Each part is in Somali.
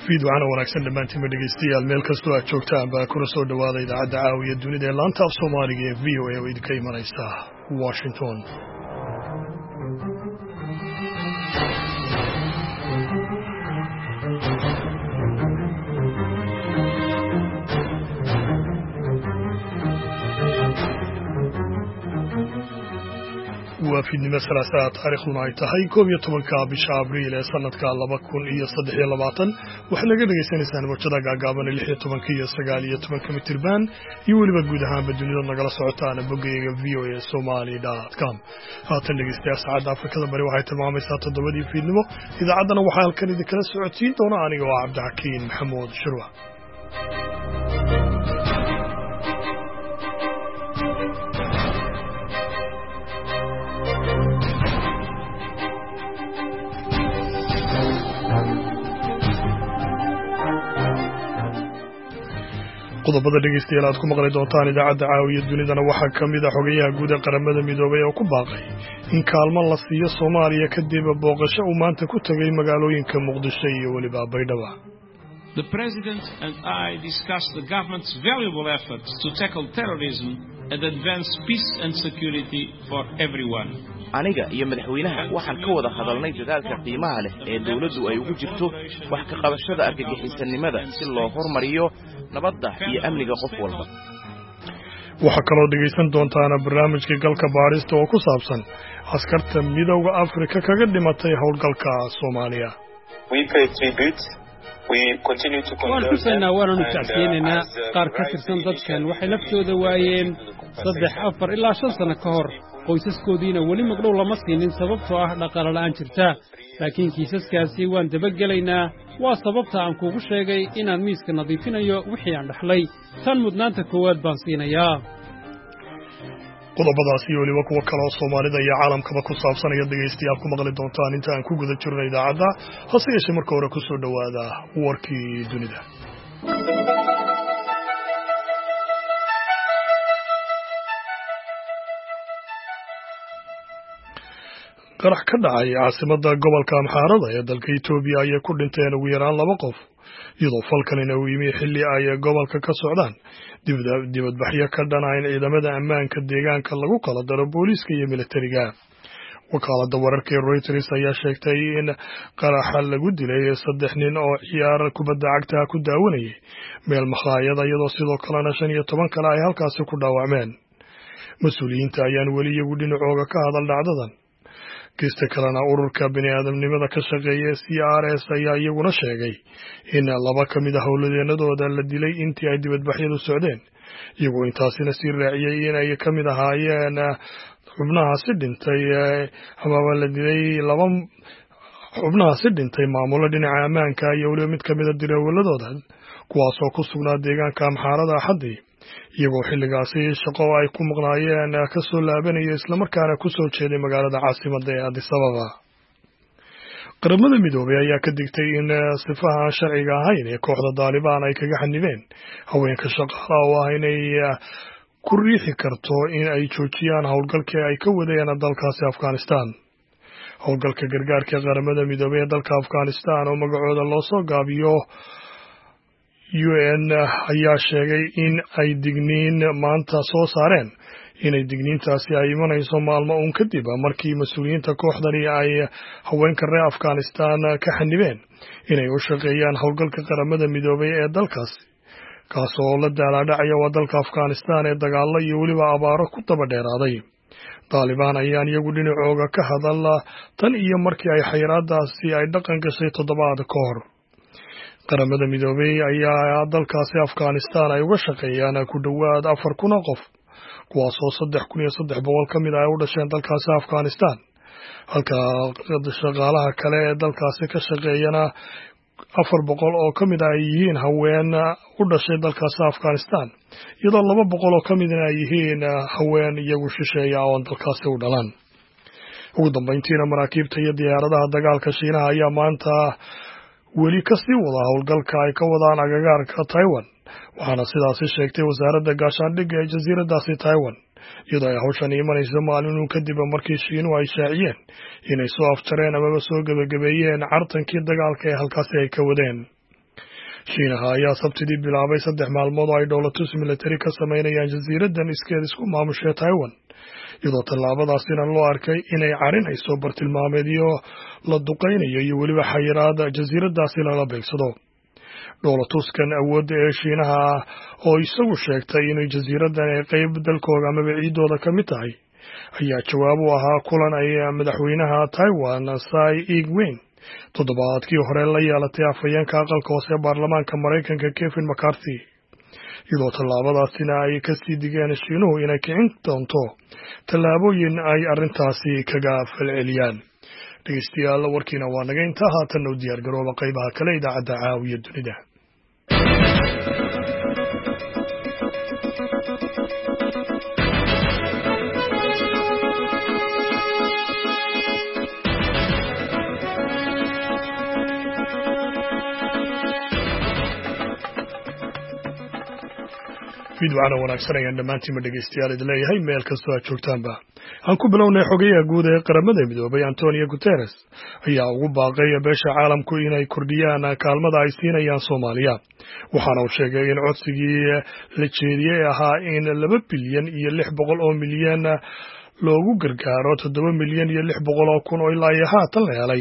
fiidwacana wanaagsan dhammaantiinba dhegaystayaal meel kastoo aad joogtaan baa kuna soo dhowaada idaacadda caawiya dunida ee laanta af soomaaliga ee v o a oo idinka imanaysa washington. waa fiidnimo salaasaa taariikhduna ay tahay 11 bisha abriil ee sanadka 2023 waxaad naga dhagaysanaysaan mawjada gaagaaban 16 iyo 19 mitirban iyo weliba guud ahaanba dunida nagala socotaan bogayga voasomali.com. haatan dhegaystayaal saacadda Afrikada bari waxay tilmaamaysaa 7 fiidnimo. idaacaddana waxaa halkan idinkala socodsiin doona aniga oo Cabdixakiin Maxamuud Shirwa. qodobada dhegeystayaal aad ku maqli doontaan idaacadda caawiya dunidana waxaa ka mid ah xogayaha guud ee qaramada midoobay oo ku baaqay in kaalmo la siiyo Soomaaliya kadib booqasho uu maanta ku tagay magaalooyinka Muqdisho iyo weliba Baydhabo. The President and I discussed the government's valuable efforts to tackle terrorism and advance peace and security for everyone. aniga iyo madaxweynaha waxaan ka wada hadalnay dadaalka qiimaha leh ee dawladdu ay ugu jirto wax ka qabashada argagixisanimada si loo hormariyo nabadda iyo amniga qof walba. waxa kaloo dhegeysan doontaan barnaamijka galka baarista oo ku saabsan askarta midowga Afrika kaga dhimatay howlgalka Soomaaliya. We pay tribute. waanu tacsiyeynaa qaar ka tirsan dadkan waxay laftooda waayeen 3-4 ilaa 5 sano ka hor qoysaskoodiina weli magdhow lama siinin sababtoo ah dhaqaale la'aan jirta laakiin kiisaskaasi waan dabagelaynaa waa sababta aan kuugu sheegay inaan miiska nadiifinayo wixii aan dhaxlay tan mudnaanta koowaad baan siinayaa. qodobadaas iyo weliba kuwa kale oo Soomaalida iyo caalamkaba ku saabsanaya dhegeystayaal ku maqli doontaan inta aan ku guda jirno idaacadda hase yeeshee marka hore ku soo dhowaada warkii dunida. qarax ka dhacay caasimadda gobolka Amxaarada ee dalka Itoobiya ayay ku dhinteen ugu yaraan 2 qof iyadoo falkanina uu yimi xilli ay gobolka ka socdaan dibadbaxyo ka dhanaan ciidamada ammaanka deegaanka lagu kala daro booliiska iyo militariga. wakaaladda wararka ee Reuters ayaa sheegtay in qaraxa lagu dilay 3 nin oo ciyaar kubadda cagta ku daawanayay meel makhaayad iyadoo sidoo kalena 15 kale ay halkaasi ku dhaawacmeen. mas'uuliyiinta ayaan weli iyagu dhinacooga ka hadal dhacdadan. geesta kalena ururka bini'aadamnimada ka shaqeeya CRS ayaa iyaguna sheegay in 2 ka mid ah howlwadeenadooda la dilay intii ay dibadbaxyadu socdeen iyagoo intaasina sii raaciyay in ay ka mid ahaayeen xubnahaasi dhintay amaba la dilay 2 xubnahaasi dhintay maamulo dhinaca ammaanka iyo weliba mid ka mid ah dirawladooda kuwaasoo ku sugnaa deegaanka Amxaarada Axaddii iyagoo xilligaasi shaqo ay ku maqnaayeen ka soo laabanaya isla markaana ku soo jeeday magaalada caasimadda ee Addis Ababa. qaramada midoobay ayaa ka digtay in sifaha sharciga ahayn ee kooxda Taliban ay kaga xanibeen haweenka shaqaalaha oo ah inay ku riixi karto in ay joojiyaan howlgalkii ay ka wadeen dalkaasi Afghanistan. howlgalka gargaarka qaramada midoobay ee dalka Afghanistan oo magacooda loo soo gaabiyo UN ayaa sheegay in ay digniin maanta soo saareen inay digniintaasi ay imanayso maalmo uun kadib markii mas'uuliyiinta kooxdani ay haweenka reer Afghanistan ka xanibeen inay u shaqeeyaan howlgalka qaramada midoobay ee dalkaasi kaasoo la daaladhacaya waa dalka Afghanistan ee dagaalo iyo weliba abaaro ku daba dheeraaday. Taliban ayaan iyagu dhinacooga ka hadal tan iyo markii ay xayiraadaasi ay dhaqan gashay 7 ka hor. qaramada midoobay ayaa dalkaasi Afghanistan ay uga shaqeeyaan ku dhawaad 4,000 qof kuwaasoo 3,300 ka mid ah u dhasheen dalkaasi Afghanistan halka shaqaalaha kale ee dalkaasi ka shaqeeyana 400 oo ka mid ah ay yihiin haween u dhashay dalkaasi Afghanistan iyadoo 200 oo ka mid ah ay yihiin haween iyagu shisheeya oo dalkaasi u dhalan. ugu dambeyntiina maraakiibta iyo diyaaradaha dagaalka Shiinaha ayaa maanta weli ka sii wada howlgalka ay ka wadaan agagaarka Taiwan waxaana sidaasi sheegtay wasaaradda gaashaandhigga ee jasiiradaasi Taiwan iyadoo ay hawshan imanayso maalin kadib markii Shiinuhu ay shaaciyeen inay soo afjareen ama soo gabagabeeyeen cartankii dagaalka ee halkaasi ay ka wadeen. Shiinaha ayaa sabtidii bilaabay 3 maalmood oo ay dowlatus military ka sameynayaan jasiiradan iskeed isku maamusha Taiwan, iyadoo tallaabadaasina loo arkay inay carinayso bartilmaameedyo la duqeynayo iyo weliba xayiraada jasiiradaasi lala beegsado. Dowlatuskan awoodda ee Shiinaha oo isagu sheegtay inay jasiiradan ay qayb dalkooda ama ciidooda ka mid tahay ayaa jawaab u ahaa kulan ay madaxweynaha Taiwan Tsai Ing-wen toddobaadkii hore la yeelatay afhayeenka aqalka hoose ee baarlamaanka Mareykanka Kevin McCarthy, iyadoo tallaabadaasina ay ka sii digeen Shiinuhu inay kicin doonto tallaabooyin ay arrintaasi kaga falceliyaan. dhegeystayaal warkiina waa naga intaa, haatan u diyaar garooba qaybaha kale idaacadda Caawiya Dunida. fiidwacana wanaagsan ayaan dhammaantiinba dhegeystayaal idin leeyahay meel kastoo aad joogtaanba. aan ku bilownay xogayaha guud ee qaramada midoobay Antonio Guterres ayaa ugu baaqay beesha caalamku inay kordhiyaan kaalmada ay siinayaan Soomaaliya, waxaana uu sheegay in codsigii la jeediyay ahaa in 2 bilyan iyo 600 oo milyan loogu gargaaro 7 milyan iyo 600 kun oo ilaa iyo haatan la helay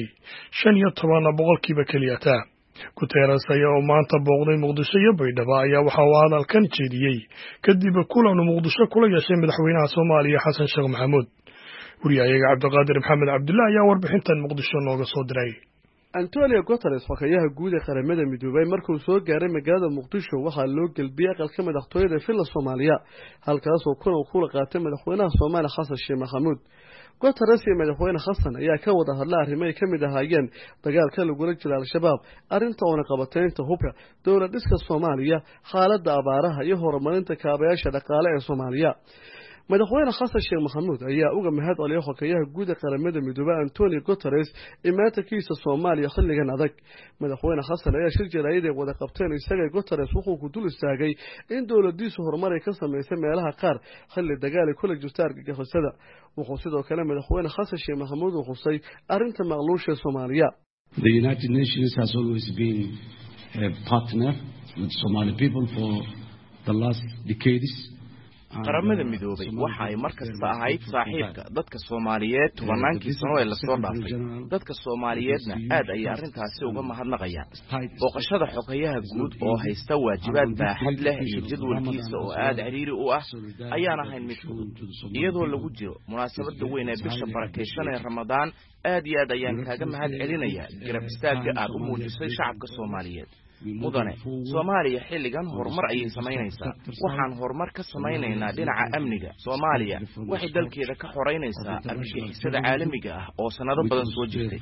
15% keliyata. Guterres ayaa maanta booqday Muqdisho iyo Baydhabo ayaa waxa uu hadalkan jeediyay kadib kulan Muqdisho kula yeeshay madaxweynaha Soomaaliya Xasan Sheekh Maxamuud. Wariyaha Cabdiqaadir Maxamed Cabdullaah ayaa warbixintan Muqdisho nooga soo diray. Antonio Guterres xogayaha guud ee qaramada midoobay markuu soo gaaray magaalada Muqdisho waxaa loo galbiyay aqalka madaxtooyada Villa Soomaaliya, halkaas oo kulan kula qaatay madaxweynaha Soomaaliya Xasan Sheekh Maxamuud. Guterres iyo madaxweyne Xasan ayaa ka wada hadlay arrimo ay ka mid ahaayeen dagaalka lagula jiro Al-Shabaab, arrinta oo qabateynta hubka, dowlad dhiska Soomaaliya, xaaladda abaaraha iyo horumarinta kaabayaasha dhaqaale ee Soomaaliya. madaxweyne Xasan Sheekh Maxamuud ayaa uga mahad celiyay xogayaha guud ee qaramada midoobay Antonio Guterres imaankiisa Soomaaliya xilligan adag. madaxweyne Xasan ayaa shir jaraa'id ee wada qabteen isaga Guterres wuxuu ku dul istaagay in dowladiisu horumar ay ka sameysay meelaha qaar xilli dagaal kula jirta argagixisada. wuxuu sidoo kale madaxweyne Xasan Sheekh Maxamuud uu xusay arrinta maqluusha Soomaaliya. The United Nations has always been a partner with Somali people for the last decades. qaramada midoobay waxa ay markasta ahayd saaxiibka dadka Soomaaliyeed tobannaankii sano ee la soo dhaafay. dadka Soomaaliyeedna aad ay arrintaasi uga mahadnaqayaan. booqashada xogayaha guud oo haysta waajibaad baaxad leh iyo jadwalkiisa oo aad ciriiri u ah ayaan ahayn mid fudud. iyadoo lagu jiro munaasabada weyn ee bisha barakeysan ee Ramadaan, aad iyo aad ayaan kaaga mahad celinayaa garab istaagga aad u muujisay shacabka Soomaaliyeed. mudane Soomaaliya xilligan horumar ayay sameynaysaa. waxaan horumar ka sameynaynaa dhinaca amniga. Soomaaliya waxay dalkeeda ka xoreynaysaa argagixisada caalamiga ah oo sanado badan soo jirtay.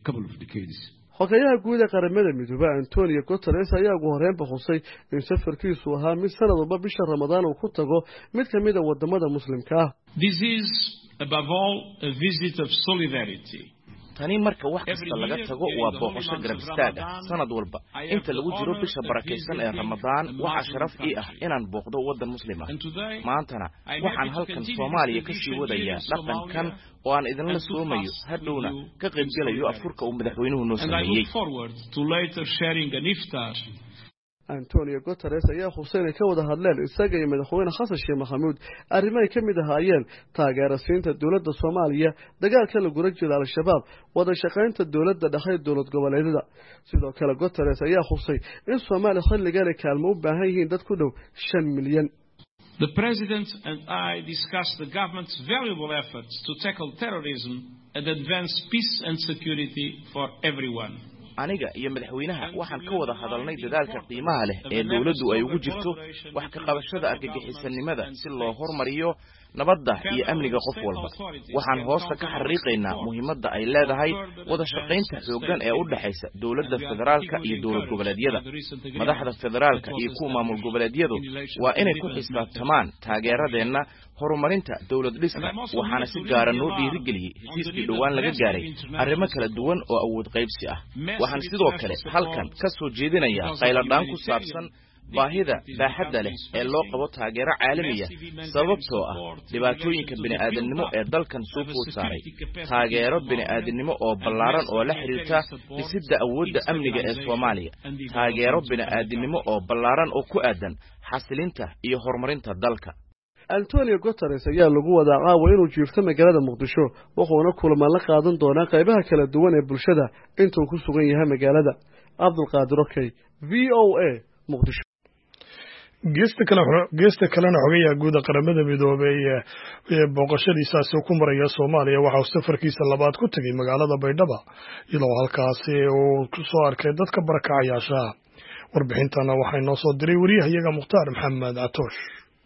xogayaha guud ee qaramada midoobay Antonio Guterres ayaa ugu horreyn xusay in safarkiisu ahaa mid sanad walba bisha Ramadaan uu ku tago mid ka mid ah wadamada muslimka ah. This is above all a visit of solidarity. tani marka wax kasta laga tago waa booqasho garab istaag ah sanad walba. inta lagu jiro bisha barakeysan ee Ramadaan waxa sharaf ii ah inaan booqdo wadan muslim ah. maantana waxaan halkan Soomaaliya ka sii wadayaa dhaqankan oo aan idinla soomayo hadhowna ka qaybgalayo afurka uu madaxweynuhu noo sameeyay. Antonio Guterres ayaa xuseen ka wada hadleen isaga iyo madaxweyne Xasan Sheekh Maxamuud arrimo ay ka mid ahaayeen taageerasiinta dowladda Soomaaliya, dagaalka lagula jiro Al-Shabaab, wada shaqaynta dowladda dhexe iyo dowlad goboleedyada. sidoo kale Guterres ayaa xusay in Soomaaliya xilligan ay kaalmo u baahan yihiin dad ku dhow 5 milyan. The President and I discussed the government's valuable efforts to tackle terrorism and advance peace and security for everyone. aniga iyo madaxweynaha waxaan ka wada hadalnay dadaalka qiimaha leh ee dawladdu ay ugu jirto wax ka qabashada argagixisanimada si loo hormariyo nabadda iyo amniga qof walba. waxaan hoosta ka xariiqaynaa muhiimadda ay leedahay wada shaqaynta xooggan ee u dhaxaysa dawladda federaalka iyo dowlad goboleedyada. madaxda federaalka iyo kuwa maamul goboleedyadu waa inay ku xisaabtamaan taageeradeena horumarinta dawlad dhiska. waxaana si gaar ah noo dhiirigeliyay heshiiskii dhowaan laga gaaray arrimo kala duwan oo awood qaybsi ah. waxaan sidoo kale halkan ka soo jeedinayaa qayladhaan ku saabsan baahida baaxadda leh ee loo qabo taageero caalamiya sababtoo ah dhibaatooyinka bini'aadanimo ee dalkan soo food saaray taageero bini'aadanimo oo ballaaran oo la xiriirta dhisidda awoodda amniga ee Soomaaliya taageero bini'aadanimo oo ballaaran oo ku aadan xasilinta iyo horumarinta dalka Antonio Guterres ayaa lagu wadaa caawa inuu jiifto magaalada Muqdisho wuxuuna kulamo la qaadan doonaa qaybaha kala duwan ee bulshada intuu ku sugan yahay magaalada Abdulqaadir Okay VOA Muqdisho geesta kalena xogayaha guud qaramada midoobay ee booqashadiisaasi ku maraya Soomaaliya waxa uu safarkiisa labaad ku tagay magaalada Baydhabo iyadoo halkaasi uu ku soo arkay dadka barakacayaasha warbixintana waxay noo soo diray wariyahayaga Mukhtaar Maxamed Atoosh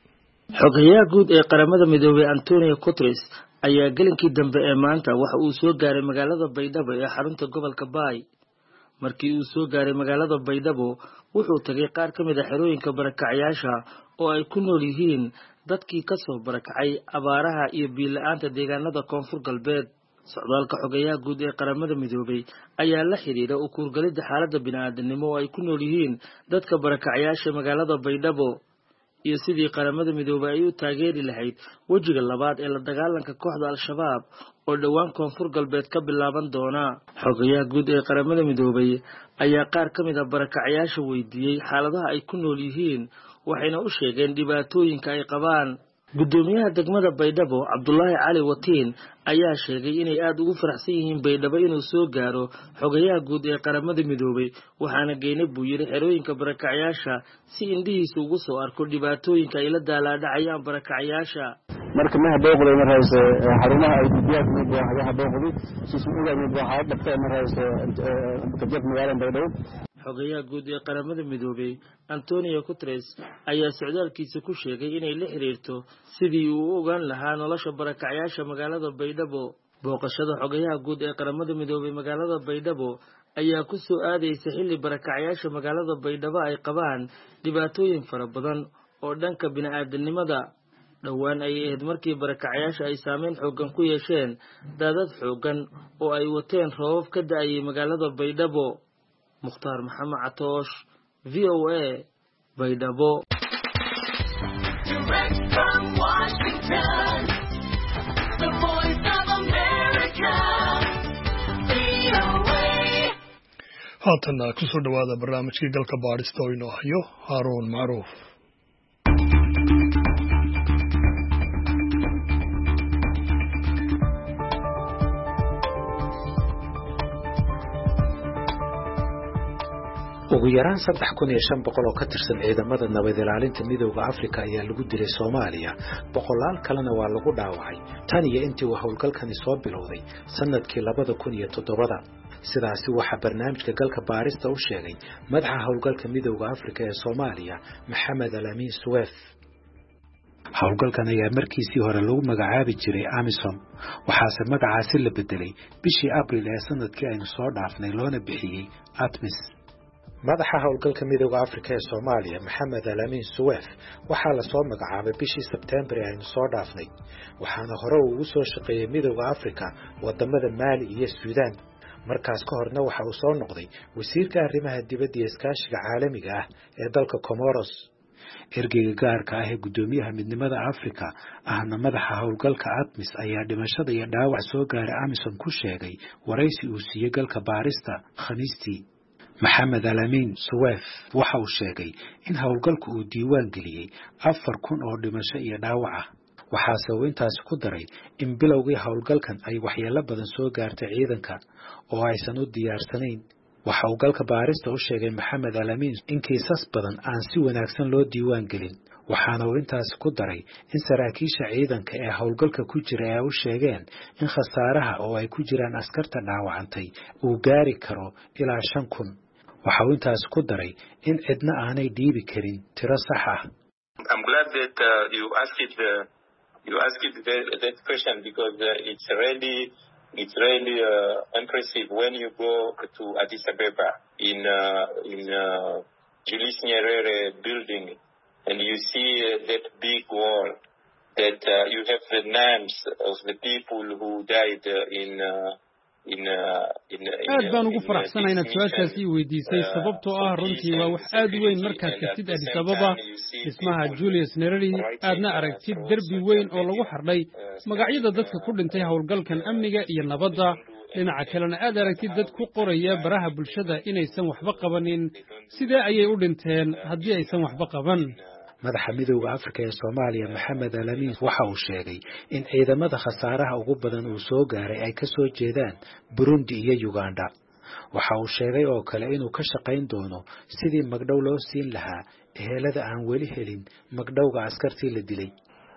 xogayaha guud ee qaramada midoobay Antonio Guterres ayaa galinkii dambe ee maanta waxa uu soo gaaray magaalada Baydhabo ee xarunta gobolka Baay markii uu soo gaaray magaalada Baydhabo wuxuu tagay qaar ka mid ah xerooyinka barakacayaasha oo ay ku nool yihiin dadkii ka soo barakacay abaaraha iyo biyo la'aanta deegaanada Koonfur Galbeed socdaalka xogayaha guud ee qaramada midoobay ayaa la xiriira u kuurgalida xaaladda bini'aadanimo oo ay ku nool yihiin dadka barakacayaasha magaalada Baydhabo iyo sidii qaramada midoobay ay u taageeri lahayd wajiga labaad ee la dagaalanka kooxda Al-Shabaab oo dhawaan Koonfur Galbeed ka bilaaban doona xogayaha guud ee qaramada midoobay ayaa qaar ka mid ah barakacayaasha weydiiyay xaaladaha ay ku nool yihiin waxayna u sheegeen dhibaatooyinka ay qabaan gudoomiyaha degmada Baydhabo Cabdullaahi Cali Watiin ayaa sheegay inay aad ugu faraxsan yihiin Baydhabo inuu soo gaaro xogayaha guud ee qaramada midoobay waxaana geynay buu yiri xerooyinka barakacayaasha si indhihiisa ugu soo arko dhibaatooyinka ay la daalaadhacayaan barakacayaasha marka ma hadooqday marayse xarumaha ay diyaar ku yihiin hadooqday si suuqa mid waxa dhabtay marayse kadib magaalada Baydhabo xogayaha guud ee qaramada midoobay Antonio Guterres ayaa socdaalkiisa ku sheegay inay la xiriirto sidii uu u ogaan lahaa nolosha barakacayaasha magaalada Baydhabo booqashada xogayaha guud ee qaramada midoobay magaalada Baydhabo ayaa ku soo aadaysa xilli barakacayaasha magaalada Baydhabo ay qabaan dhibaatooyin fara badan oo dhanka bini'aadanimada dhawaan ay ahayd markii barakacayaasha ay saameyn xooggan ku yeesheen daadad xooggan oo ay wateen roobab ka da'ay magaalada Baydhabo Mukhtaar Maxamed Atoosh VOA Baydhabo haatana ku soo dhawaada barnaamijkii galka baadhista oo inoo hayo Haaruun Macruuf ugu yaraan 3,500 oo ka tirsan ciidamada nabad ilaalinta midowga Afrika ayaa lagu dilay Soomaaliya boqolaal kalena waa lagu dhaawacay tan iyo intii uu howlgalkani soo bilowday sanadkii 2007 sidaasi waxa barnaamijka galka baarista u sheegay madaxa howlgalka midowga Afrika ee Soomaaliya Maxamed Alamin Suweef howlgalkan ayaa markiisii hore lagu magacaabi jiray AMISOM waxaase magacaasi la bedelay bishii Abriil ee sanadkii aynu soo dhaafnay loona bixiyay ATMIS madaxa howlgalka midowga Afrika ee Soomaaliya Maxamed Alamin Suweef waxaa la soo magacaabay bishii Sebtembar ee aynu soo dhaafnay waxaana hore ugu soo shaqeeyay midowga Afrika wadamada Mali iyo Suudaan markaas ka horna waxa uu soo noqday wasiirka arrimaha dibadda iyo iskaashiga caalamiga ah ee dalka Comoros ergeyga gaarka ah ee gudoomiyaha midnimada Afrika ahna madaxa howlgalka ATMIS ayaa dhimashada iyo dhaawac soo gaaray AMISOM ku sheegay waraysi uu siiyay galka baarista Khamiistii Maxamed Alamin Suweef waxa uu sheegay in howlgalku uu diiwaan geliyay 4,000 oo dhimasho iyo dhaawac ah waxaase uu intaas ku daray in bilowgii howlgalkan ay waxyeello badan soo gaartay ciidanka oo aysan u diyaarsanayn waxa uu galka baarista u sheegay Maxamed Alamin in kiisas badan aan si wanaagsan loo diiwaan gelin waxaana uu intaas ku daray in saraakiisha ciidanka ee howlgalka ku jira ay u sheegeen in khasaaraha oo ay ku jiraan askarta dhaawacantay uu gaari karo ilaa 5,000 waxa uu intaas ku daray in cidna aanay dhiibi karin tiro sax ah I'm glad that you asked that question because it's really impressive when you go to Addis Ababa in Julius Nyerere building and you see that big wall that you have the names of the people who died aad baan ugu faraxsanahay inaad su-aashaasi weydiisay sababtoo ah runtii waa wax aad u weyn markaad tagtid Addis Ababa dhismaha Julius Nyerere aadna aragtid derbi weyn oo lagu xardhay magacyada dadka ku dhintay howlgalkan amniga iyo nabadda dhinaca kalena aad aragtid dad ku qoraya baraha bulshada inaysan waxba qabanin sidee ayay u dhinteen haddii aysan waxba qaban madaxa midowga Afrika ee Soomaaliya Maxamed Alamin waxa uu sheegay in ciidamada khasaaraha ugu badan uu soo gaaray ay ka soo jeedaan Burundi iyo Uganda waxa uu sheegay oo kale inuu ka shaqayn doono sidii magdhow loo siin lahaa ehelada aan weli helin magdhowga askartii la dilay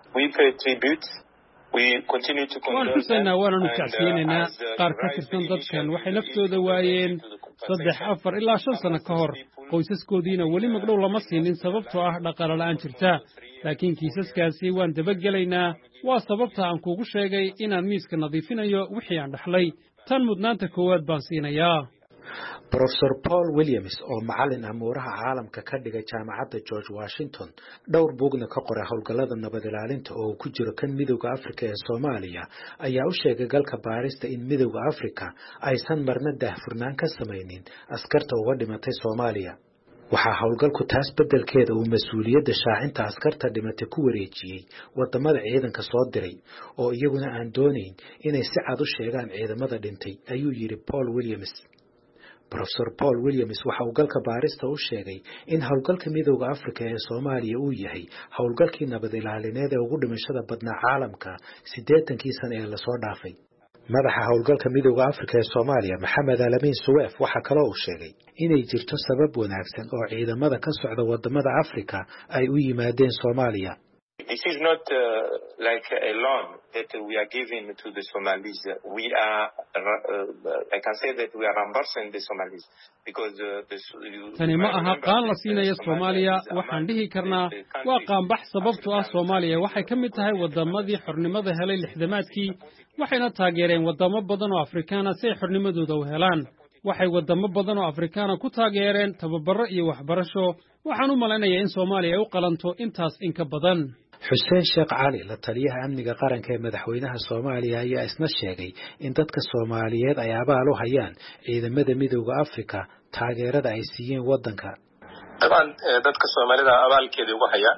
waan xusaynaa waananu kacsiinaynaa qaar ka tirsan dadkan waxay laftooda waayeen 3, 4 ilaa 5 sano ka hor qoysaskoodiina weli magdhow lama siinin sababtoo ah dhaqaale la'aan jirta laakiin kiisaskaasi waan dabagelaynaa waa sababta aan kuugu sheegay inaan miiska nadiifinayo wixii aan dhaxlay tan mudnaanta koowaad baan siinayaa Professor Paul Williams oo macallin amuuraha caalamka ka dhigay jaamacadda George Washington dhowr buugna ka qoray howlgallada nabad ilaalinta oo ku jiro kan midowga Afrika ee Soomaaliya ayaa u sheegay galka baarista in midowga Afrika aysan marna daahfurnaan ka samaynin askarta uga dhimatay Soomaaliya waxaa howlgalku taas beddelkeeda uu mas'uuliyadda shaacinta askarta dhimatay ku wareejiyay wadamada ciidanka soo diray oo iyaguna aan doonayn inay si cad u sheegaan ciidamada dhintay ayuu yiri Paul Williams Professor Paul Williams waxa uu galka baarista u sheegay in howlgalka midowga Afrika ee Soomaaliya uu yahay howlgalkii nabad ilaalineed ee ugu dhimashada badnaa caalamka 80kii sano ee la soo dhaafay madaxa howlgalka midowga Afrika ee Soomaaliya Maxamed Alamin Suweef waxa kale oo uu sheegay inay jirto sabab wanaagsan oo ciidamada ka socda wadamada Afrika ay u yimaadeen Soomaaliya This is not like a loan that we are giving to the Somalis. We are, I can say that we are reimbursing the Somalis because tani ma aha qaan la siinayo Soomaaliya waxaan dhihi karnaa waa qaanbax sababtoo ah Soomaaliya waxay ka mid tahay wadamadii xornimada helay 60maadkii waxayna taageereen wadamo badan oo Afrikaan ah si ay xornimadooda u helaan waxay wadamo badan oo Afrikaan ku taageereen tababaro iyo waxbarasho waxaan u maleynayaa in Soomaaliya ay u qalanto intaas in ka badan Xuseen Sheekh Cali la taliyaha amniga qaranka ee madaxweynaha Soomaaliya ayaa isna sheegay in dadka Soomaaliyeed ay abaal u hayaan ciidamada midowga Afrika taageerada ay siiyeen wadanka taban dadka Soomaalida abaalkeeda ugu hayaan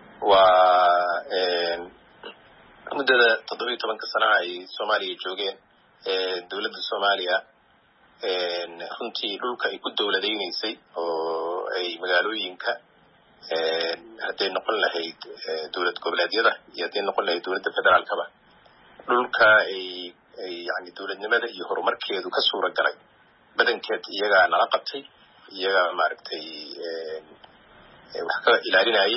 waa muddada 17 sano ay Soomaaliya joogeen dawladda Soomaaliya runtii dhulka ay ku dawladeynaysay oo ay magaalooyinka hadday noqon lahayd dawlad goboleedyada iyo hadday noqon lahayd dawladda federaalkaba dhulka ay yani dawladnimada iyo horumarkeedu ka suura galay badankeed iyagaa nala qabtay iyagaa maaragtay wax ka ilaalinayay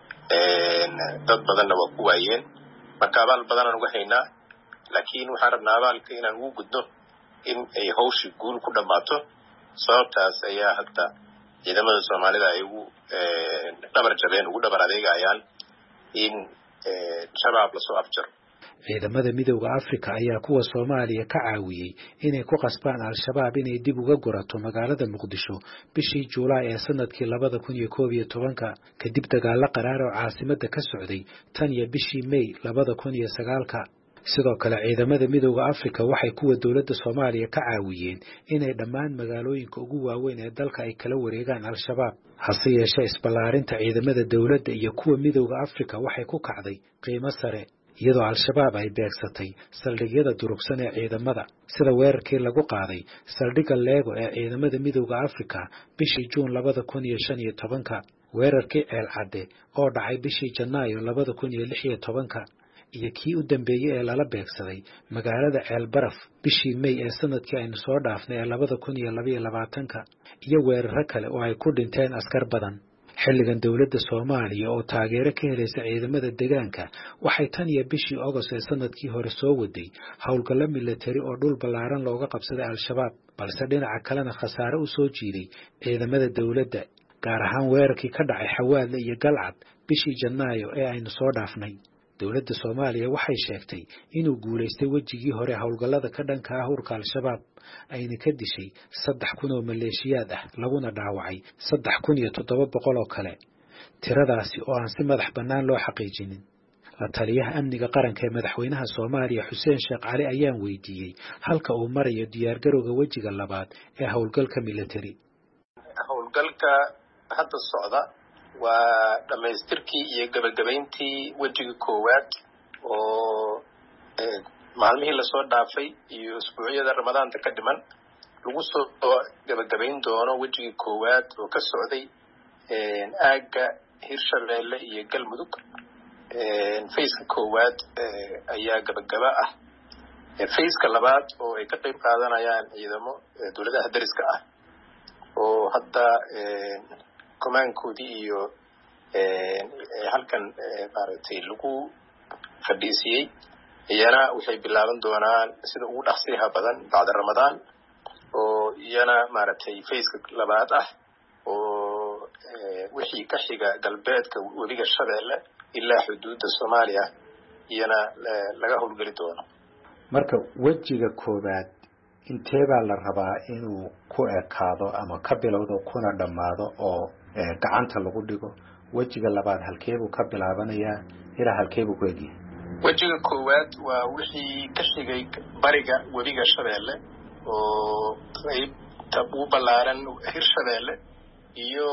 dad badanna waa ku waayeen marka abaal badanaan uga haynaa laakiin waxaan rabnaa abaalka inaan ugu gudno in ay hawshii guul ku dhammaato sababtaas ayaa hadda ciidamada Soomaalida ay ugu dhabar jabeen ugu dhabar adeegayaan in shabaab la soo afjaro ciidamada midowga Afrika ayaa kuwa Soomaaliya ka caawiyay inay ku qasbaan al-shabaab inay dib uga gurato magaalada Muqdisho bishii Juulaay ee sanadkii 2011 kadib dagaal qaraar oo caasimadda ka socday tan iyo bishii May 2009 sidoo kale ciidamada midowga Afrika waxay kuwa dawladda Soomaaliya ka caawiyeen inay dhammaan magaalooyinka ugu waaweyn ee dalka ay kala wareegaan al-shabaab hase yeeshee isballaarinta ciidamada dawladda iyo kuwa midowga Afrika waxay ku kacday qiimo sare iyadoo al-shabaab ay beegsatay saldhigyada durugsan ee ciidamada sida weerarkii lagu qaaday saldhigga Lego ee ciidamada midowga Afrika bishii Juun 2015 weerarkii Ceel Cadde oo dhacay bishii Janaayo 2016 iyo kii u dambeeyay ee lala beegsaday magaalada Ceel Baraf bishii May ee sanadkii aynu soo dhaafnay ee 2022 iyo weeraro kale oo ay ku dhinteen askar badan xilligan dawladda Soomaaliya oo taageero ka helaysa ciidamada deegaanka waxay tan iyo bishii August ee sanadkii hore soo waday howlgallo military oo dhul ballaaran looga qabsaday al-shabaab balse dhinaca kalena khasaare u soo jiiday ciidamada dawladda gaar ahaan weerarkii ka dhacay Xawaadle iyo Galcad bishii Janaayo ee aynu soo dhaafnay dawladda Soomaaliya waxay sheegtay inuu guuleystay wajigii hore howlgallada ka dhanka ah ururka al-shabaab ayna ka dishay 3,000 oo maleeshiyaad ah laguna dhaawacay 3,700 oo kale tiradaasi oo aan si madax bannaan loo xaqiijinin la taliyaha amniga qaranka ee madaxweynaha Soomaaliya Xuseen Sheekh Cali ayaan weydiiyey halka uu marayo diyaargarowga wejiga labaad ee howlgalka military. Howlgalka hadda socda waa dhamaystirkii iyo gabagabayntii wejiga koowaad oo maalmihii la soo dhaafay iyo usbuucyada Ramadaanta ka dhiman lagu soo gabagabayn doono wejiga koowaad oo ka socday aagga Hirshabeelle iyo Galmudug. Fayska koowaad ayaa gabagaba ah. Fayska labaad oo ay ka qayb qaadanayaan ciidamo dawladaha dariska ah oo hadda command-koodii iyo halkan maaragtay lagu fadhiisiyey iyana waxay bilaaban doonaan sida ugu dhaqsiyaha badan bacda Ramadaan oo iyana maaragtay fayska labaad ah oo wixii ka xiga galbeedka webiga Shabeelle ilaa xuduudda Soomaaliya iyana laga howlgali doono. Marka wejiga koowaad intee baa la rabaa inuu ku ekaado ama ka bilowdo kuna dhamaado oo gacanta lagu dhigo? Wejiga labaad halkee buu ka bilaabanayaa ilaa halkee buu ku egyahay? Wejiga koowaad waa wixii ka xigay bariga webiga Shabeelle oo qaybta ugu ballaaran Hirshabeelle iyo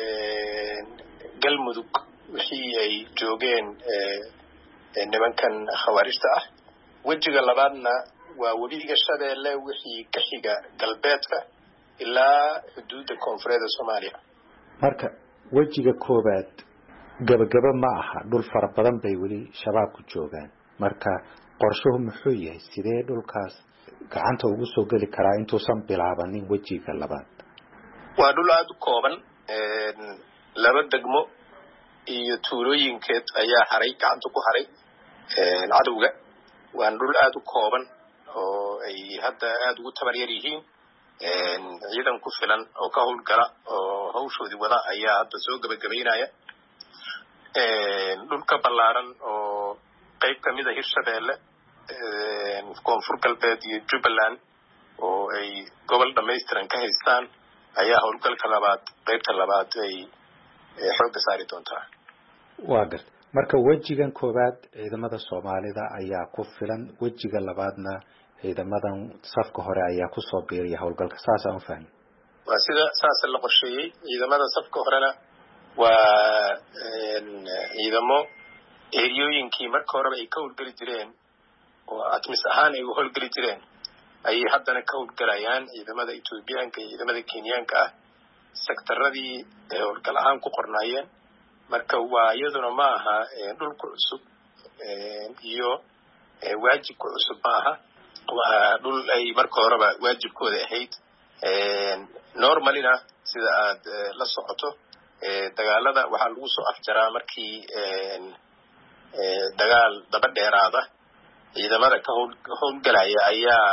Galmudug wixii ay joogeen nimankan khawaarijta ah. Wejiga labaadna waa webiga Shabeelle wixii ka xiga galbeedka ilaa xuduudda koonfureed Soomaaliya. Marka wejiga koowaad gabagaba ma aha, dhul fara badan bay weli shabaabku joogaan. Marka qorshuhu muxuu yahay sidee dhulkaas gacanta ugu soo gali karaa intuusan bilaabanin wejiga labaad? Waa dhul aad u kooban, laba degmo iyo tuulooyinkeed ayaa haray gacanta ku haray cadowga. Waa dhul aad u kooban oo ay hadda aad ugu tabar yar yihiin. Ciidan ku filan oo ka howlgala oo hawshoodii wada ayaa hadda soo gabagabaynaya. Dhulka ballaaran oo qayb ka mid ah Hirshabeelle, koonfur galbeed iyo Jubbaland oo ay gobol dhammaystiran ka haystaan ayaa howlgalka labaad qaybta labaad ay xoogga saari doontaa. Waa gartay. Marka wejigan koowaad ciidamada Soomaalida ayaa ku filan, wejiga labaadna ciidamadan safka hore ayaa ku soo biiraya howlgalka. Saas aan u fahmay. Waa sida saas la qorsheeyay. Ciidamada safka horena waa ciidamo eriyooyinkii marka horeba ay ka howlgali jireen oo atmis ahaan ay u howlgali jireen ayay haddana ka howlgalayaan ciidamada Etoobiyaanka iyo ciidamada Kenyaanka ah sektaradii howlgal ahaan ku qornaayeen. Marka waa iyaduna ma aha dhulku cusub iyo waajibku cusub ma aha. Waa dhul ay marka horeba waajibkooda ahayd. Normalina sida aad la socoto dagaalada waxaa lagu soo afjaraa markii dagaal daba dheeraada ciidamada ka howlgalaya ayaa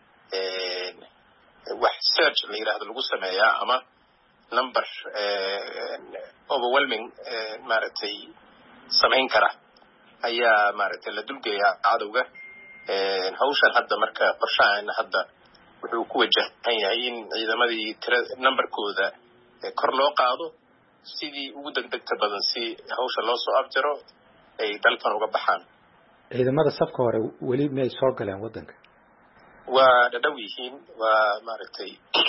wax search la yiraahdo lagu sameeyaa ama number overwhelming maaragtay samayn kara ayaa maaragtay la dulgeeyaa cadowga. Hawshan hadda marka qorshahan hadda wuxuu ku wajahan yahay in ciidamadii numberkooda kor loo qaado sidii ugu degdegta badan si hawsha loo soo afjaro ay dalkan uga baxaan. Ciidamada safka hore weli ma ay soo galeen wadanka? Waa dhadhow yihiin, waa maaragtay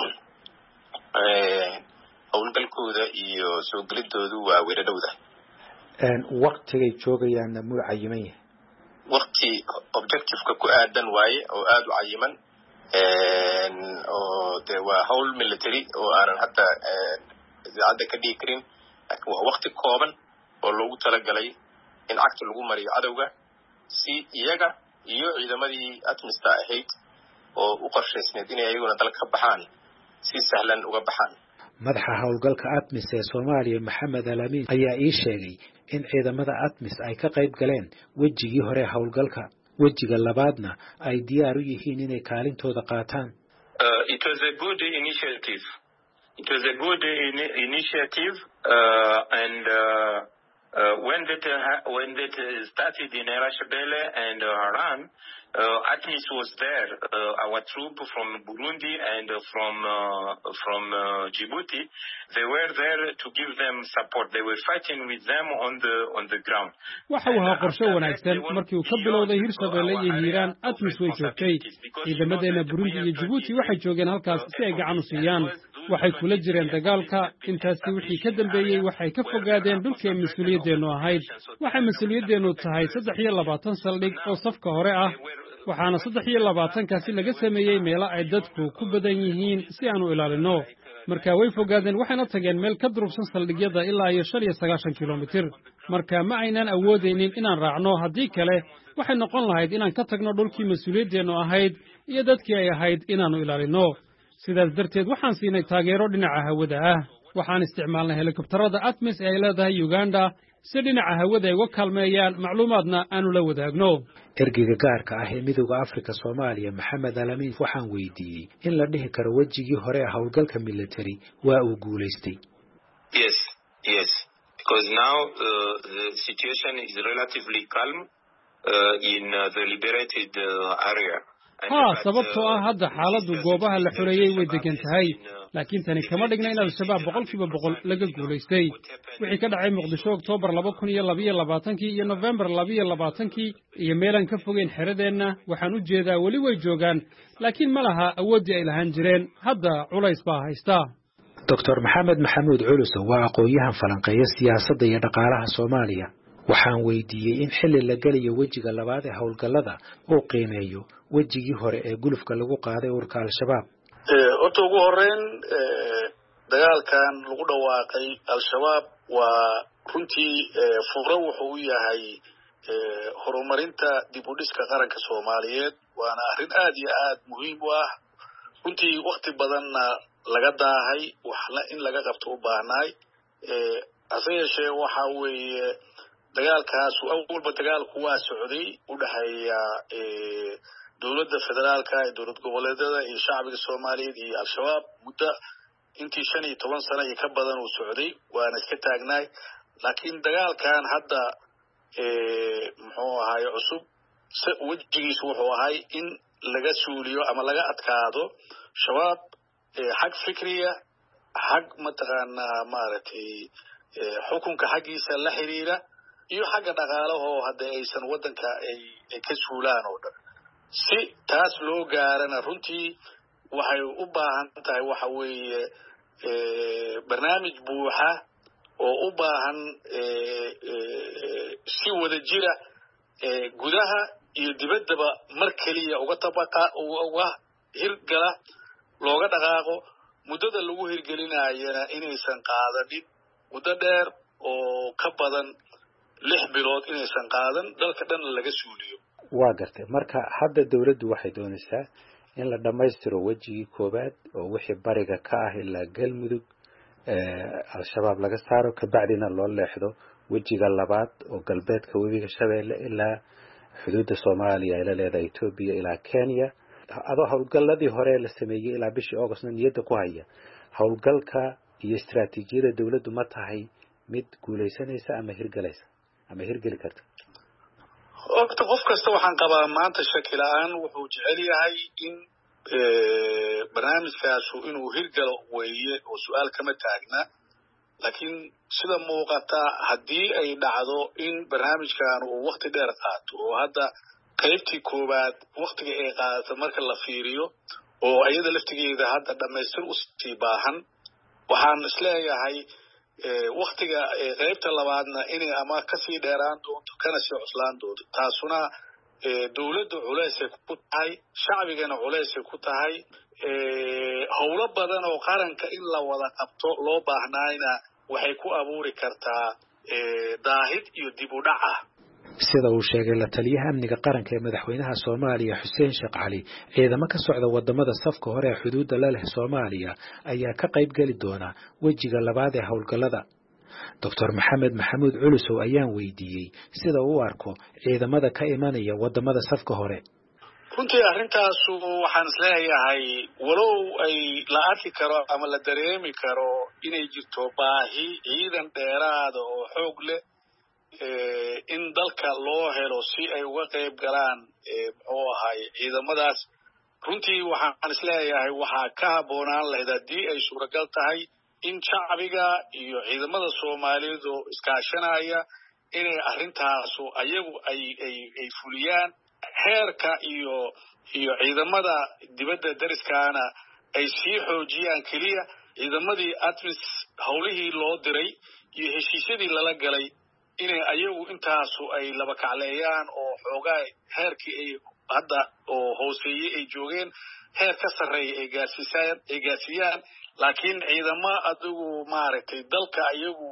howlgalkooda iyo soo gelidoodu waa wada dhowda. Waqtigay joogayaanna muu cayiman yahay? Waqti objectiveka ku aadan waaye oo aad u cayiman oo de waa hawl military oo aanan hadda idaacadda ka dhigi karin, laakiin waa waqti kooban oo loogu talagalay in cagta lagu mariyo cadowga si iyaga iyo ciidamadii atmista ahayd oo u qorshaysneed inay ayaguna dalka ka baxaan si sahlan uga baxaan. Madaxa howlgalka ATMIS ee Soomaaliya Maxamed Alamin ayaa ii sheegay in ciidamada ATMIS ay ka qayb galeen wejigii hore howlgalka, wejiga labaadna ay diyaar u yihiin inay kaalintooda qaataan. It was a good initiative. It was a good initiative and When that started in Erashbele and Haran, ATMIS was there. Our troop from Burundi and from Djibouti, they were there to give them support. They were fighting with them on the ground. waxa uu ahaa qorshe wanaagsan markii uu ka bilowday Hirshabelle iyo Hiiraan ATMIS way joogtay ciidamadeena Burundi iyo Djibouti waxay joogeen halkaas si ay gacan u siiyaan waxay kula jireen dagaalka intaasi wixii ka dambeeyay waxay ka fogaadeen dhulkii mas'uuliyadeenu ahayd waxay mas'uuliyadeenu tahay 23 saldhig oo safka hore ah waxaana 23kaasi laga sameeyay meelo ay dadku ku badan yihiin si aanu ilaalino marka way fogaadeen waxayna tageen meel ka durugsan saldhigyada ilaa iyo 95 kilomitir marka ma aynan awoodeynin inaan raacno haddii kale waxay noqon lahayd inaan ka tagno dhulkii mas'uuliyadeenu ahayd iyo dadkii ay ahayd inaanu ilaalino sidaas darteed waxaan siinay taageero dhinaca hawada ah waxaan isticmaalnay helikobtarada ATMIS ee ay leedahay Uganda si dhinaca hawada ay uga kaalmeeyaan macluumaadna aanu la wadaagno ergeyga gaarka ah ee midowga Afrika Soomaaliya Maxamed Alamin waxaan weydiiyey in la dhihi karo wajigii hore hawlgalka military waa uu guuleystay yes because now the situation is relatively calm in the liberated area sababtoo ah hadda xaaladdu goobaha la xoreeyay way degan tahay laakiin tani kama dhigna in al-shabaab 100% laga guuleystay wixii ka dhacay Muqdisho October 2022 iyo November 2022 iyo meelan ka fogeyn xeradeenna waxaan u jeedaa wali way joogaan laakiin ma laha awoodii ay lahaan jireen hadda culays baa haysta Dr. Maxamed Maxamuud Culuso waa aqoonyahan falanqeeya siyaasadda iyo dhaqaalaha Soomaaliya waxaan weydiiyey in xilli la galiyo wajiga labaad ee hawlgallada uu qiimeeyo wajigii hore ee gulufka lagu qaaday ururka al-shabaab horta ugu horeyn dagaalkan lagu dhawaaqay al-shabaab waa runtii furo wuxuu u yahay horumarinta dib u dhiska qaranka Soomaaliyeed waana arrin aad iyo aad muhiim u ah runtii waqti badanna laga daahay waxna in laga qabto u baahnay hase yeeshee waxa weeye dagaalkaas awalba dagaalku waa socday u dhaxeeya dowladda federaalka iyo dowlad goboleedyada iyo shacbiga Soomaaliyeed iyo al-shabaab muddo intii 15 sano ka badan uu socday waana iska taagnay laakiin dagaalkan hadda muxuu ahaay cusub wajigiisu wuxuu ahay in laga suuliyo ama laga adkaado shabaab xaq fikriya xaq mataqaanaa maaragtay xukunka xagiisa la xiriira iyo xagga dhaqaalaha oo hadda aysan wadanka ay ka suulaan oo dhan si taas loo gaarana runtii waxay u baahan tahay waxa weeye barnaamij buuxa oo u baahan si wada jira gudaha iyo dibaddaba mar kaliya uga hirgala looga dhaqaaqo muddada lagu hirgelinayana inaysan qaadanin muddo dheer oo ka badan 6 bilood inaysan qaadan dalka dhan laga suuliyo waa gartay marka hadda dawladdu waxay doonaysaa in la dhameystiro wajigii koobaad oo wixii bariga ka ah ilaa galmudug al-shabaab laga saaro ka bacdina loo leexdo wajiga labaad oo galbeedka webiga Shabeelle ilaa xuduudda Soomaaliya ila leedahay Itoobiya ilaa Kenya adoo hawlgalladii hore la sameeyay ilaa bishii August niyadda ku haya hawlgalka iyo istiraatiijiyada dawladdu ma tahay mid guuleysanaysa ama hirgalaysa ama hirgeli karta qof kasta waxaan qabaa maanta shaki la'aan wuxuu jecel yahay in barnaamijkaasu inuu hirgalo weeye oo su'aal kama taagna laakiin sida muuqata haddii ay dhacdo in barnaamijkan uu waqti dheer qaato oo hadda qaybtii koobaad waqtiga ay qaadato marka la fiiriyo oo iyada laftigeeda hadda dhamaystir u sii baahan waxaan isleeyahay waqtiga qaybta labaadna inay ama kasii dheeraan doonto kana sii cuslaan doonto taasuna dawladda culays ay ku tahay shacbigana culays ay ku tahay howlo badan oo qaranka in la wada qabto loo baahnaayna waxay ku abuuri kartaa daahid iyo dib u dhac ah sida uu sheegay la taliyaha amniga qaranka ee madaxweynaha Soomaaliya Xuseen Sheekh Cali ciidamo ka socda wadamada safka hore ee xuduudda la leh Soomaaliya ayaa ka qayb gali doona wajiga labaad ee hawlgallada Dr. Maxamed Maxamuud Culuso ayaan weydiiyey sida uu arko ciidamada ka imanaya wadamada safka hore runtii arrintaas waxaan isleeyahay walow ay la arki karo ama la dareemi karo inay jirto baahi ciidan dheeraad oo xoog leh in dalka loo helo si ay uga qayb galaan muxuu ahay ciidamadaas runtii waxaan isleeyahay waxaa ka habboonaan lahayd haddii ay suuragal tahay in shacbiga iyo ciidamada soomaaliyeed oo iskaashanaya inay arrintaasu ayagu ay fuliyaan heerka iyo ciidamada dibadda dariskaana ay sii xoojiyaan keliya ciidamadii ATMIS howlihii loo diray iyo heshiisyadii lala galay inay ayagu intaasu ay laba kacleeyaan oo xoogaa heerkii ay hadda oo hooseeyey ay joogeen heer ka sarreeya ay gaarsiiyaan laakiin ciidamo adigu maaragtay dalka ayagu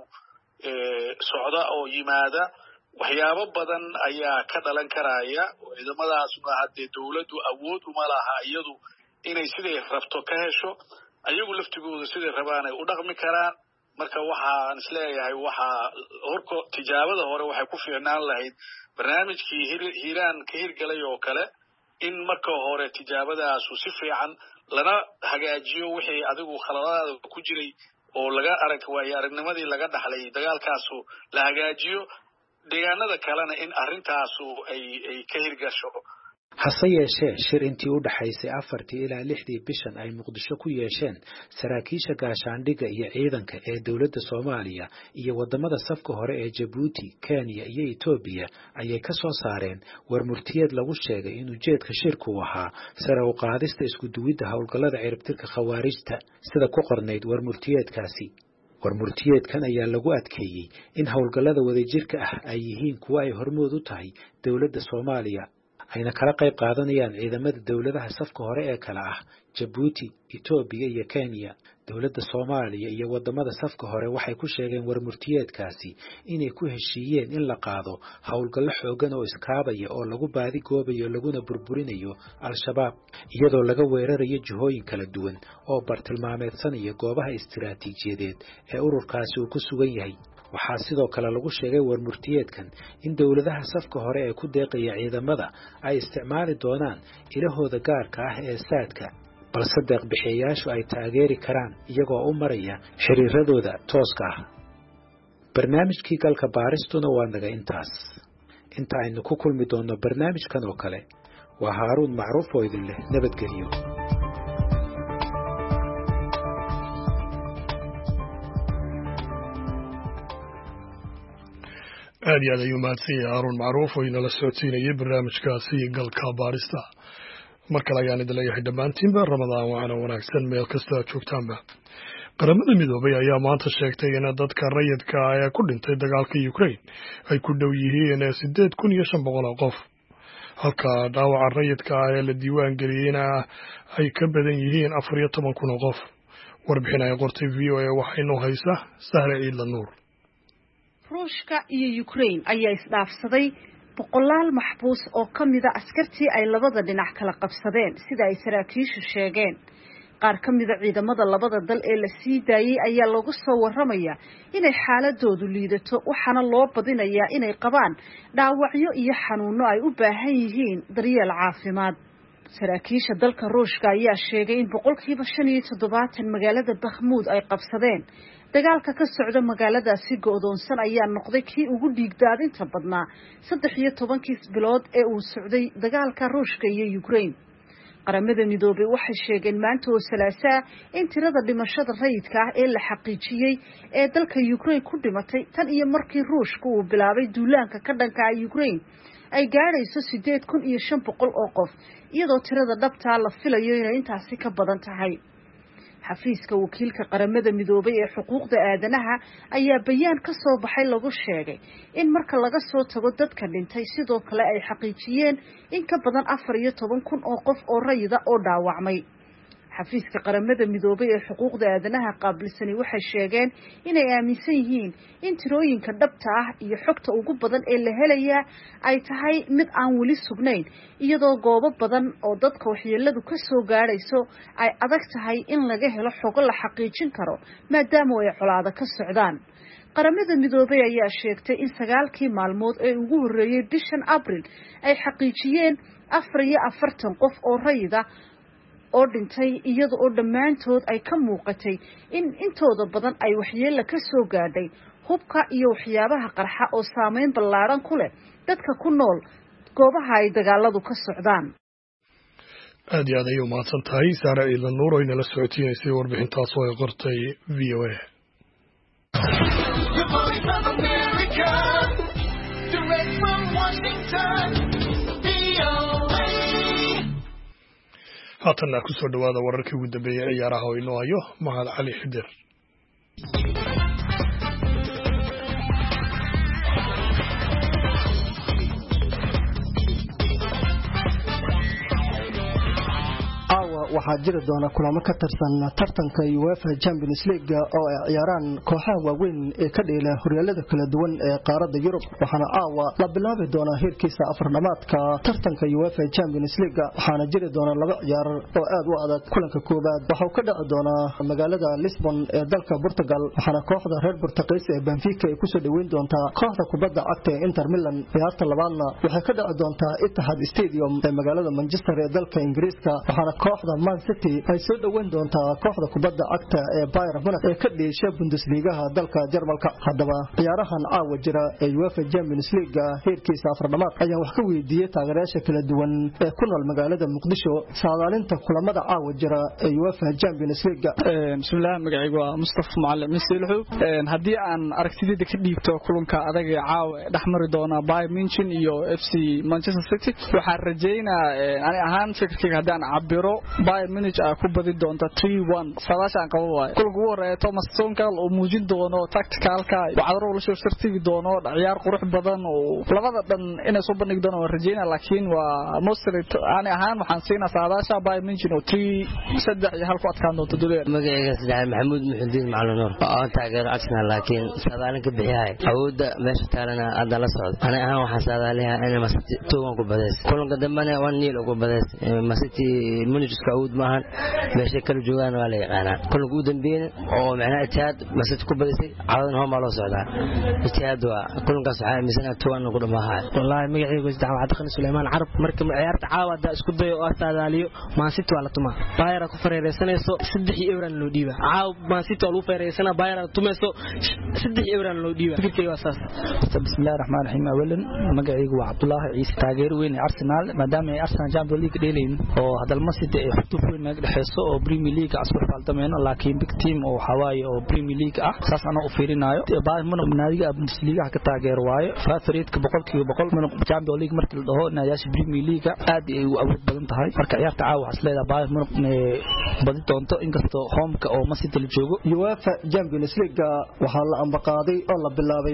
socda oo yimaada waxyaabo badan ayaa ka dhalan karaya ciidamadaasuna haddee dawladdu awood uma laha iyadu inay siday rabto ka hesho ayagu laftigooda siday rabaan ay u dhaqmi karaan marka waxaan isleeyahay waxaa horko tijaabada hore waxay ku fiicnaan lahayd barnaamijkii hiiraan ka hirgalay oo kale in marka hore tijaabadaasu si fiican lana hagaajiyo wixii adigu khaladaada ku jiray oo laga waayo aragnimadii laga dhaxlay dagaalkaasu la hagaajiyo deegaanada kalena in arrintaasu ay ka hirgasho hase yeeshee shir intii u dhaxaysay 4 ilaa 6 bishan ay Muqdisho ku yeesheen saraakiisha gaashaandhigga iyo ciidanka ee dawladda Soomaaliya iyo wadamada safka hore ee Djibouti, Kenya iyo Ethiopia ayay ka soo saareen warmurtiyeed lagu sheegay in ujeedka shirku ahaa sare u qaadista isku duwidda hawlgallada ciribtirka khawaarijta sida ku qornayd warmurtiyeedkaasi. warmurtiyeedkan ayaa lagu adkeeyey in hawlgallada wadajirka ah ay yihiin kuwa ay hormood u tahay dawladda Soomaaliya ayna kala qayb qaadanayaan ciidamada dawladaha safka hore ee kala ah Djibouti, Ethiopia iyo Kenya. Dawladda Soomaaliya iyo wadamada safka hore waxay ku sheegeen warmurtiyeedkaasi inay ku heshiiyeen in la qaado hawlgallo xoogan oo iskaabaya oo lagu baadi goobayo laguna burburinayo Al-Shabaab iyadoo laga weerarayo jihooyin kala duwan oo bartilmaameedsanaya goobaha istiraatiijiyadeed ee ururkaasi uu ku sugan yahay. waxaa sidoo kale lagu sheegay warmurtiyeedkan in dawladaha safka hore ee ku deeqaya ciidamada ay isticmaali doonaan ilahooda gaarka ah ee saadka balse deeq bixiyayaashu ay taageeri karaan iyagoo u maraya xiriiradooda tooska ah. barnaamijkii galka baaristuna waa naga intaas. inta aynu ku kulmi doonno barnaamijkan oo kale waa Haaruun Macruuf oo idin leh nabadgelyo. aad iyo aad ayuu mahadsan yahay Haaruun Macruuf oo inala socodsiinayay barnaamijkaasi galka baarista. mar kale ayaan idin leeyahay dhammaantiinba Ramadaan waana wanaagsan meel kasta aad joogtaanba. qaramada midoobay ayaa maanta sheegtay in dadka rayidka ah ee ku dhintay dagaalka Ukraine ay ku dhow yihiin 8,500 qof halka dhaawaca rayidka ah ee la diiwaan geliyayna ay ka badan yihiin 14,000 qof. warbixin ay qortay VOA waxaynu haysaa Sahre Ciidla Nuur. Ruushka iyo Ukraine ayaa isdhaafsaday boqolaal maxbuus oo kamida askartii ay labada dhinac kala qabsadeen sida ay saraakiishu sheegeen. qaar kamida ciidamada labada dal ee la sii daayay ayaa lagu soo waramaya inay xaaladoodu liidato waxaana loo badinayaa inay qabaan dhaawacyo iyo xanuuno ay u baahan yihiin daryeel caafimaad. saraakiisha dalka Ruushka ayaa sheegay in 75% magaalada Bakhmut ay qabsadeen. dagaalka ka socda magaaladaasi go'doonsan ayaa noqday kii ugu dhiigdaadinta badnaa 13 bilood ee uu socday dagaalka Ruushka iyo Ukraine. qaramada midoobay waxay sheegeen maanta oo Salaasaa in tirada dhimashada rayidka ah ee la xaqiijiyay ee dalka Ukraine ku dhimatay tan iyo markii Ruushku uu bilaabay duulaanka ka dhanka ah Ukraine ay gaarayso 8,500 oo qof iyadoo tirada dhabta la filayo inay intaasi ka badan tahay. xafiiska wakiilka qaramada midoobay ee xuquuqda aadanaha ayaa bayaan ka soo baxay lagu sheegay in marka laga soo tago dadka dhintay sidoo kale ay xaqiijiyeen in ka badan 14,000 oo qof oo rayida oo dhaawacmay. xafiiska qaramada midoobay ee xuquuqda aadanaha qaabilsani waxay sheegeen inay aaminsan yihiin in tirooyinka dhabta ah iyo xogta ugu badan ee la helayaa ay tahay mid aan weli sugnayn iyadoo goobo badan oo dadka waxyeeladu ka soo gaarayso ay adag tahay in laga helo xogo la xaqiijin karo maadaama ay colaado ka socdaan. qaramada midoobay ayaa sheegtay in 9 maalmood ee ugu horeeyay bishan Abriil ay xaqiijiyeen 44 qof oo rayida oo dhintay iyada oo dhammaantood ay ka muuqatay in intooda badan ay waxyeello ka soo gaadhay hubka iyo waxyaabaha qarxa oo saameyn ballaaran ku leh dadka ku nool goobaha ay dagaaladu ka socdaan. aad iyo aad ayay umahadsan tahay Saara Ciidan Nuur oo inala socotiinaysay warbixintaas oo ay qortay VOA. haatan ku soo dhawaada wararkii ugu dambeeyay ciyaaraha oo inoo hayo Mahad Cali Xidir. waxaa jiri doona kulamo ka tirsan tartanka UEFA Champions League oo ay ciyaaraan kooxaha waaweyn ee ka dheela horyaalada kala duwan ee qaaradda Yurub waxaana caawa la bilaabi doona heerkiisa afardhamaadka tartanka UEFA Champions League waxaana jiri doona laba ciyaar oo aad u adag kulanka koobaad waxa uu ka dhici doona magaalada Lisbon ee dalka Portugal waxaana kooxda reer Portugal ee Benfica ay ku soo dhaweyn doonta kooxda kubadda cagta Inter Milan ciyaarta labaadna waxay ka dhici doonta Etihad Stadium ee magaalada Manchester ee dalka Ingiriiska waxaana kooxda Man City ay soo dhaweyn doontaa kooxda kubadda cagta ee Bayern Munich ee ka dheeshay Bundesliga dalka Jarmalka hadaba ciyaarahan caawa jira ee UEFA Champions League heerkiisa afardhamaad ayaa wax ka weydiiyay taageerayaasha kala duwan ee ku nool magaalada Muqdisho saadaalinta kulamada caawa jira ee UEFA Champions League. bismillaah magacaygu waa Mustafa Macallin Masiilxu hadii aan aragtidayda ka dhiibto kulanka adag ee caawa dhaxmari doona Bayern Munich iyo FC Manchester City waxaan rajeynaa ani ahaan fikirkayga hadaan cabiro Bayern Munich ku badi doonta 3-1 saadaashan qabo waay kulku horeeyo Thomas Tuchel oo muujin doono tacticalka wacdaro la soo shirtigi doono ciyaar qurux badan oo labada dhan inay soo bandhig doono rajeynaa laakiin waa mostly ani ahaan waxaan siinaa saadaasha Bayern Munich oo 3-3 iyo halku adkaan doonto duleer magacayga Saddexaad Maxamuud Muxudiin Macallin Nuur oo taageero Arsenal laakiin saadaalin ka bixiyahay awooda meesha taalana aad la socdo ani ahaan waxaan saadaaliyaa in Man City 2-1 ku badeys kulanka dambana 1-0 ugu badeys Man City Munich awood maahan meesha kala joogaan waa la yaqaanaa kulanka ugu dambeeyay oo macnaha Etihad Man City ku badisay caadan homa loo socdaa Etihad waa kulankaas waxaa miisana 2-1 ku dhamaahay wallahi magacaygu Saddexaad Cabdiqani Suleymaan Carab marka ciyaarta caawada isku dayo oo saadaaliyo Man City waa la tumaa Bayern ku fareereysanayso 3 loo dhiiba caaw Man City oo loo fareereysana Bayern tumayso 3 loo dhiiba fikirkay waa saas bismillaahir rahmaanir rahiim awalan magacaygu waa Cabdullaahi Ciise taageero weyn ee Arsenal maadaama ay Arsenal Champions League dheelayeen oo hadal Ma City ay xutuf weyn naga dhaxayso oo Premier League asku faltameen laakiin big team oo xawaayo oo Premier League saas ana u fiirinayo Bayern Munich naadiga Bundesliga ka taageero waayo faafariidka 100% Munich Champions League markii la dhaho naadiyaasha Premier League aad ay u awood badan tahay marka ciyaarta caawa asleeda Bayern Munich badi doonto inkastoo home-ka oo Man City la joogo UEFA Champions League waxaa la ambaqaaday oo la bilaabay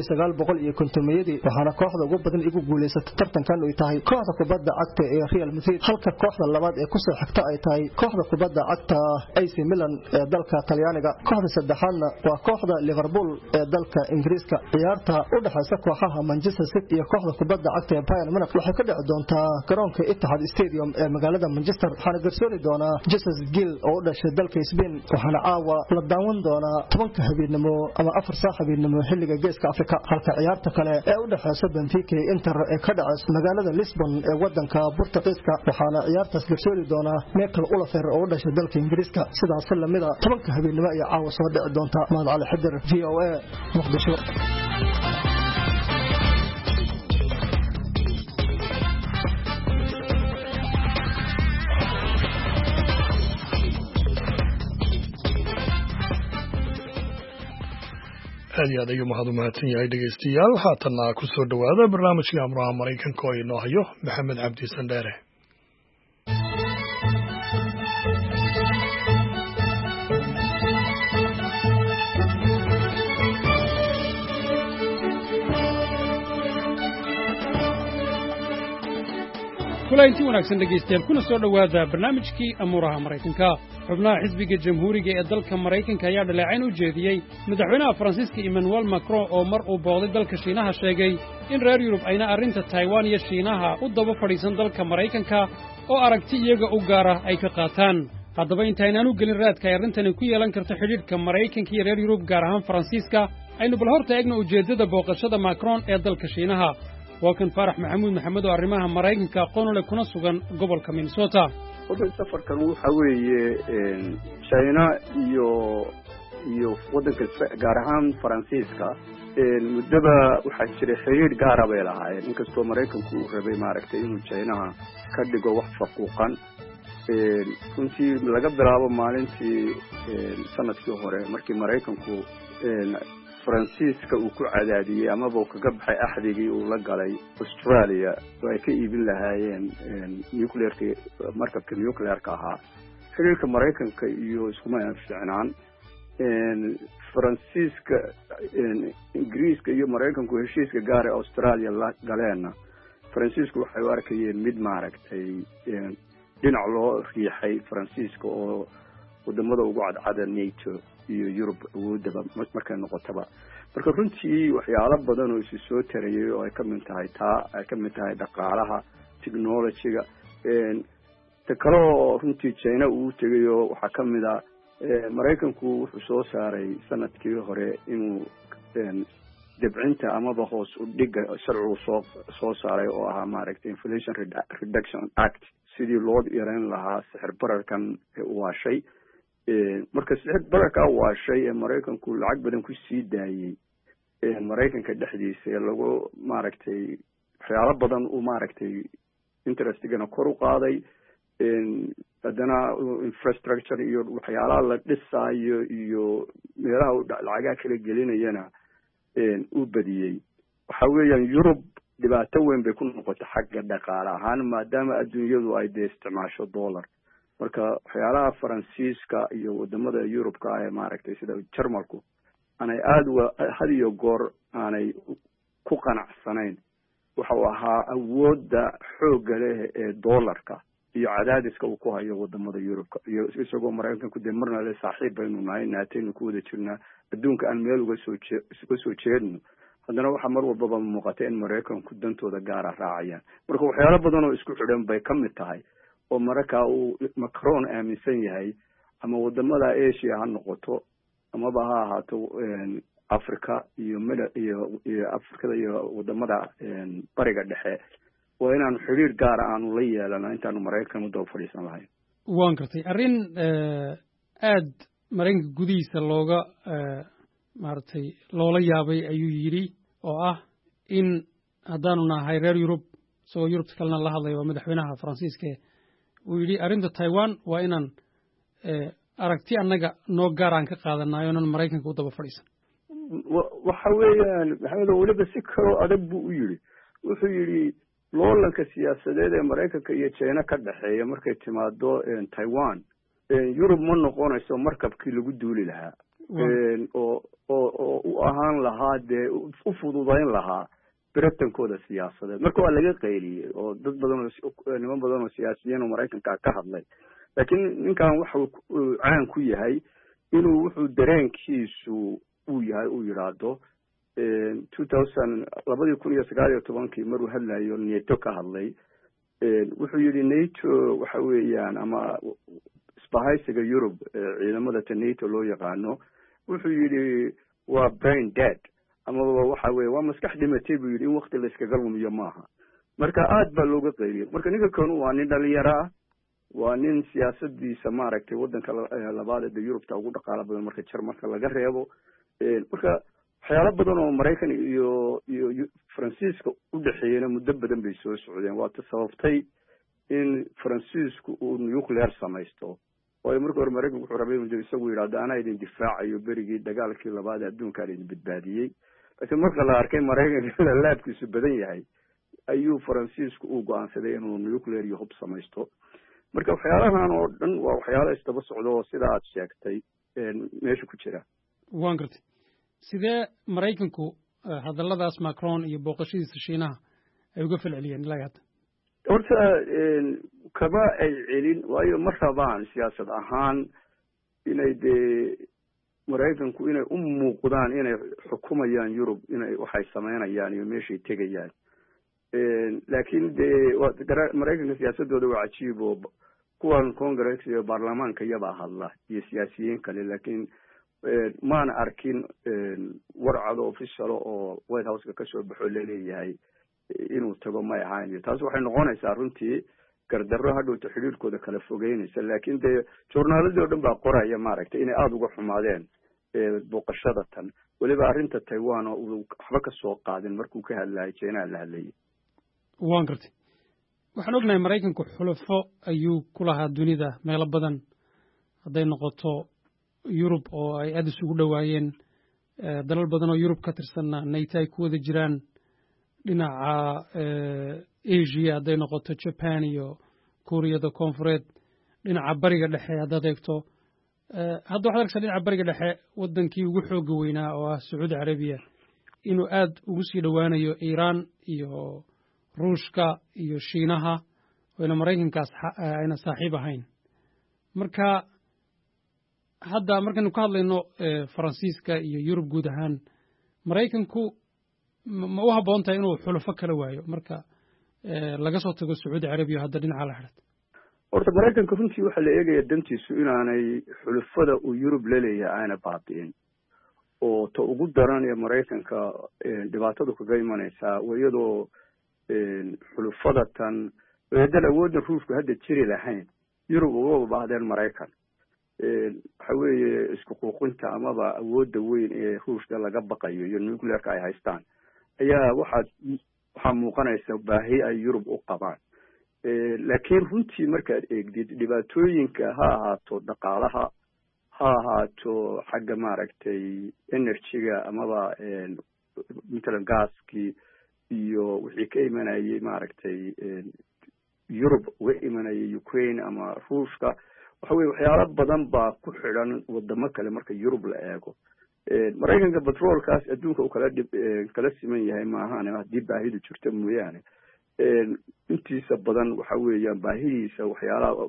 1950 waxaana kooxda ugu badan igu guuleysatay tartankan ay tahay kooxda kubadda cagta ee Real Madrid halka kooxda labaad ee ku soo xigta ay tahay kooxda kubadda cagta AC Milan ee dalka Talyaaniga kooxda saddexaadna waa kooxda Liverpool ee dalka Ingiriiska ciyaarta u dhaxaysa kooxaha Manchester City iyo kooxda kubadda cagta ee Bayern Munich waxay ka dhici doontaa garoonka Etihad Stadium ee magaalada Manchester waxaana garsoori doona Jesus Gil oo u dhashay dalka Spain waxaana caawa la daawan doonaa 10 habeenimo ama 4 saac habeenimo xilliga geeska Afrika halka ciyaarta kale ee u dhaxaysa Benfica iyo Inter ee ka dhacaysa magaalada Lisbon ee wadanka Portugiiska waxaana ciyaartaas garsoori doona Michael Oliver oo u dhashay dalka Ingiriiska sidaas lamida 10 habeenimo ay caawa soo dhici doonta Mahad Cali Xidir VOA Muqdisho aad iyo aad ayuu mahad u mahadsan yahay dhegaystayaal haatanna ku soo dhawaada barnaamijkii amraha Maraykanka oo inoo hayo Maxamed Cabdi Sandheere kulanti wanaagsan dhegaystayaal kuna soo dhawaada barnaamijkii amuraha Maraykanka xubnaha xisbiga jamhuuriga ee dalka Maraykanka ayaa dhaleecayn u jeediyey madaxweynaha Faransiiska Emmanuel Macron oo mar uu booqday dalka Shiinaha sheegay in reer Yurub ayna arrinta Taiwan iyo Shiinaha u daba fadhiisan dalka Maraykanka oo aragti iyaga u gaar ah ay ka qaataan haddaba intaynaan u gelin raadka ay arrintani ku yeelan karto xidhiidhka Maraykanka iyo reer Yurub gaar ahaan Faransiiska aynu bal horta eegno ujeeddada booqashada Macron ee dalka Shiinaha waa kan Farax Maxamuud Maxamed oo arrimaha Maraykanka aqoon u leh kuna sugan gobolka Minnesota safarkan waxa weeye China iyo iyo waddanka gaar ahaan faransiiska muddaba waxaa jiray xiriir gaara bay lahaayeen inkastoo maraykanku uu rabay maaragtay inuu Chinaha ka dhigo wax faquuqan runtii laga bilaabo maalintii sanadkii hore markii maraykanku faransiiska uu ku cadaadiyey amaba uu kaga baxay axdigii uu la galay Australia oo ay ka iibin lahaayeen markabka nuclearka ahaa xiriirka maraykanka iyo iskuma fiicnaan faransiiska ingiriiska iyo maraykanku heshiiska gaar ee Australia la galeena faransiisku waxay u arkayeen mid maaragtay dhinac loo riixay faransiiska oo wadamada ugu cadcada NATO iyo Europe awoodaba markay noqotaba marka runtii waxyaalo badan oo isu soo tarayay oo ay ka mid tahay dhaqaalaha technology-ga ta kale oo runtii China uu tagayo waxaa ka mid ah maraykanku wuxuu soo saaray sanadkii hore inuu debcinta amaba hoos u dhiga sharcigu soo saaray oo ahaa maaragtay Inflation Reduction Act sidii loo yareyn lahaa sicir bararkan waashay marka sicir bararka waashay ee maraykanku lacag badan ku sii daayay maraykanka dhexdiisa ee lagu maaragtay waxyaalo badan uu maaragtay interest-gana kor u qaaday haddana infrastructure iyo waxyaalaha la dhisaayo iyo meelaha lacagaha kala gelinayana uu badiyey waxa weeyaan Europe dhibaato weyn bay ku noqotay xagga dhaqaale ahaan maadaama adduunyadu ay isticmaasho dollar marka waxyaalaha faransiiska iyo wadamada Europe-ka ay maaragtay sida Jarmalku aanay had iyo goor aanay ku qanacsanayn waxa uu ahaa awoodda xoogga leh ee dollarka iyo cadaadiska uu ku hayo wadamada Europe iyo isagoo maraykanku marna le saaxiib baynu nahay naataynu ku wada jirnaa adduunka aan meel uga soo jeedno haddana waxa mar walba muuqata in maraykanku dantooda gaar ah raacayaan marka waxyaalo badan oo isku xidhan bay ka mid tahay oo marka uu Macron aaminsan yahay ama wadamada Asia ha noqoto amaba ha ahaato Africa iyo Afrikada iyo wadamada bariga dhexe waa inaan xiriir gaar ah aanu la yeelano intaanu maraykan u daba fadhiisan lahayn waan gartay arrin aad maraykanka gudihiisa looga maaragtay loola yaabay ayuu yidhi oo ah in haddaanu nahay reer Yurub soo Yurubta kalena la hadlay waa madaxweynaha Faransiiska uu yidhi arrinta Taiwan waa inaan aragti annaga noo gaar aan ka qaadanayo inaan maraykanka u daba fadhiisan waxa weeyaan maxamed waliba si karo adag buu u yidhi wuxuu yidhi loolanka siyaasadeed ee maraykanka iyo China ka dhaxeeya markay timaado Taiwan Yurub ma noqonayso markabkii lagu duuli lahaa oo u ahaan lahaa dee u fududayn lahaa baratankooda siyaasadeed marka waa laga qayliyey oo dad badan oo niman badan oo siyaasiyiin oo maraykanka ka hadlay laakiin ninkan waxa uu caan ku yahay inuu wuxuu dareenkiisu uu yahay uu yiraahdo 2019 maruu hadlayo NATO ka hadlay wuxuu yidhi NATO waxa weeyaan ama isbahaysiga Europe ciidamada NATO loo yaqaano wuxuu yidhi waa brain dead ama waxa weeye waa maskax dhimatay buu yidhi in waqti la iskaga lumiyo maaha marka aad baa looga qayliyay marka ninka kanu waa nin dhalinyaro ah waa nin siyaasadiisa maaragtay waddanka labaad ee Yurubta ugu dhaqaale badan marka Jarmalka laga reebo marka waxyaalo badan oo Maraykan iyo Faransiiska u dhaxeeyna muddo badan bay soo socdeen waa sababtay in Faransiisku uu nuclear samaysto oo markii hore Maraykanku wuxuu rabay inuu isagu yiraahdo ana idin difaacayo berigii dagaalkii labaad ee adduunka idin badbaadiyay laakiin marka la arkay Maraykanka laabkiisu badan yahay ayuu Faransiisku u go'aansaday inuu nuclear iyo hub samaysto marka waxyaalahan oo dhan waa waxyaalo isdaba socdo sida aad sheegtay meesha ku jira waan gartay sidee maraykanku hadalladaas Macron iyo booqashadiisa Shiinaha ay uga falceliyeen ilaa hadda horta kama ay celin waayo ma rabaan siyaasad ahaan inay maraykanku inay u muuqdaan inay xukumayaan Yurub inay waxay sameynayaan iyo meeshay tegayaan laakiin maraykanka siyaasadooda waa cajiib oo kuwan Congress iyo baarlamaanka yaba hadla iyo siyaasiyiin kale laakiin maan arkin warcado official oo White House ka soo baxo leeyahay inuu tago ma ahaan taas waxay noqonaysaa runtii gardarro hadhowta xiriirkooda kala fogeynaysa laakiin joornaaladii oo dhan baa qoraya maaragtay inay aad uga xumaadeen booqashada tan weliba arrinta Taiwan oo uu waxba ka soo qaadin markuu ka hadlayay China la hadlayay waan gartay waxaan ognahay Mareykanku xulafo ayuu ku lahaa dunida meelo badan hadday noqoto Yurub oo ay aad isugu dhawaayeen dalal badan oo Yurub ka tirsanna NATO ay ku wada jiraan dhinaca Asia hadday noqoto Japan iyo Kuuriyada Koonfureed dhinaca bariga dhexe haddaad eegto hadda waxaad arkaysaa dhinaca bariga dhexe wadankii ugu xooga weynaa oo ah Sacuudi Carabiya inuu aad ugu sii dhowaanayo Iiraan iyo Ruushka iyo Shiinaha oo Mareykankaas ayna saaxiib ahayn marka hadda markaynu ka hadlayno Faransiiska iyo Yurub guud ahaan Mareykanku ma u habboon tahay inuu xulafo kala waayo marka laga soo tago Sacuudi Carabiya hadda dhinaca la xidhata horta Mareykanka runtii waxa la eegaya dantiisu inaanay xulafada uu Yurub leeyahay ayna baabi'in oo ta ugu daran ee Mareykanka dhibaatada kaga imanaysa iyadoo xulafada tan weedal awoodda Ruushku hadda jiri lahayn Yurub uga baahdeen Mareykan waxa weeye isku quuqinta amaba awoodda weyn ee Ruushka laga baqayo iyo nuclearka ay haystaan ayaa waxa muuqanaysa baahi ay Yurub u qabaan laakiin runtii markaad eegdid dhibaatooyinka ha ahaato dhaqaalaha ha ahaato xagga maaragtay energy-ga amaba matalan gaaskii iyo wixii ka imanayay maaragtay Yurub uga imanayay Ukraine ama Ruushka waxa weeye waxyaalo badan baa ku xidhan wadamo kale marka Yurub la eego Mareykanka petrolkaas adduunka uu kala siman yahay maahan haddii baahidu jirto mooyaane intiisa badan waxa weeyaan baahidiisa waxyaalaha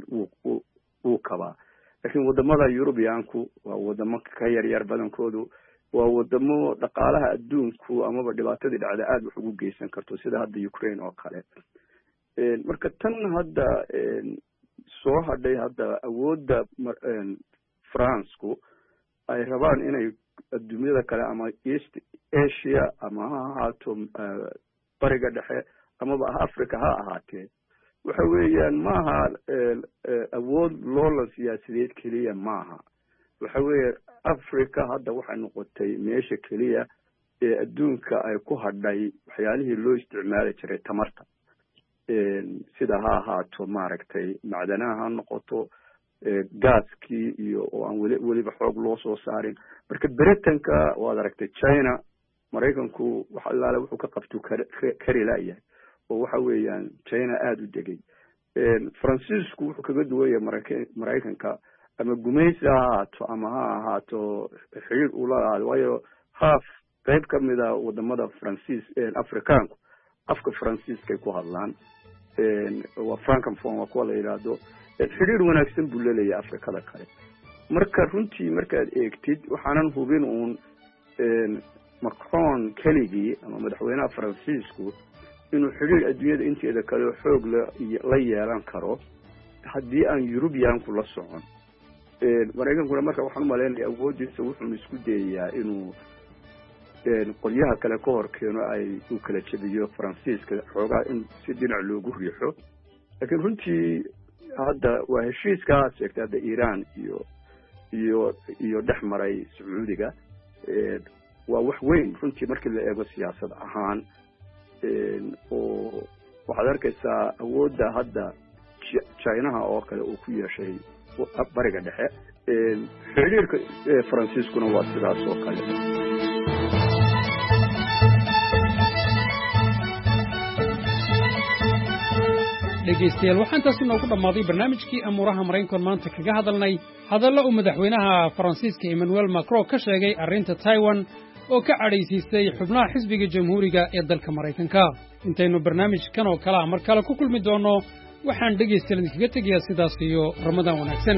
uu kabaa laakiin wadamada Yurubiyaanku waa wadamo ka yaryar badankoodu waa wadamo dhaqaalaha adduunku amaba dhibaatadii dhacda aad wax ugu geysan karto sida hadda Ukraine oo kale marka tan hadda soo hadhay hadda awoodda France-ku ay rabaan inay adduunyada kale ama East Asia ama ha ahaato bariga dhexe amaba Africa ha ahaatee waxa weeyaan maaha awood loolan siyaasadeed keliya maaha waxa weeye Africa hadda waxay noqotay meesha keliya ee adduunka ay ku hadhay waxyaalihii loo isticmaali jiray tamarta sida ha ahaato maaragtay macdanaha ha noqoto gaaskii iyo oo aan weliba xoog loo soo saarin marka Britanka waad aragtay China Mareykanku waxa allaale wuxuu ka qabto kari laayahay oo waxa weeyaan China aad u degay Faransiisku wuxuu kaga duwan yahay Mareykanka ama gumaysi ha ahaato ama ha ahaato xiriir uu la lahaado waayo half qayb ka mid ah wadamada Faransiis Afrikaanku afka Faransiiska ku hadlaan waa francophone waa kuwa la yiraahdo xiriir wanaagsan buu leeyahay Afrikada kale marka runtii markaad eegtid waxaanan hubin uun Macron keligii ama madaxweynaha Faransiisku inuu xiriir adduunyada inteeda kale xoog la yeelan karo haddii aan Yurubiyaanku la socon Mareykankuna marka waxaan u maleynayaa awoodiisa wuxuu isku dayayaa inuu qolyaha kale ka hor keeno ay u kala jabiyo Faransiiska xoogaa in si dhinac loogu riixo laakiin runtii hadda waa heshiiskaas sheegtay hadda Iiraan iyo dhex maray Sacuudiga waa wax weyn runtii markii la eego siyaasad ahaan oo waxaad arkaysaa awoodda hadda Chinaha oo kale uu ku yeeshay bariga dhexe xiriirka Faransiiskuna waa sidaas oo kale dhegeystayaal waxaan taasi noogu dhammaaday barnaamijkii amuuraha Mareykanka maanta kaga hadalnay hadallo uu madaxweynaha Faransiiska Emmanuel Macron ka sheegay arrinta Taiwan oo ka cadhaysiisay xubnaha xisbiga jamhuuriga ee dalka Mareykanka intaynu barnaamijkan oo kale mar kale ku kulmi doono waxaan dhegeystayaal kaga tegayaa sidaas iyo Ramadaan wanaagsan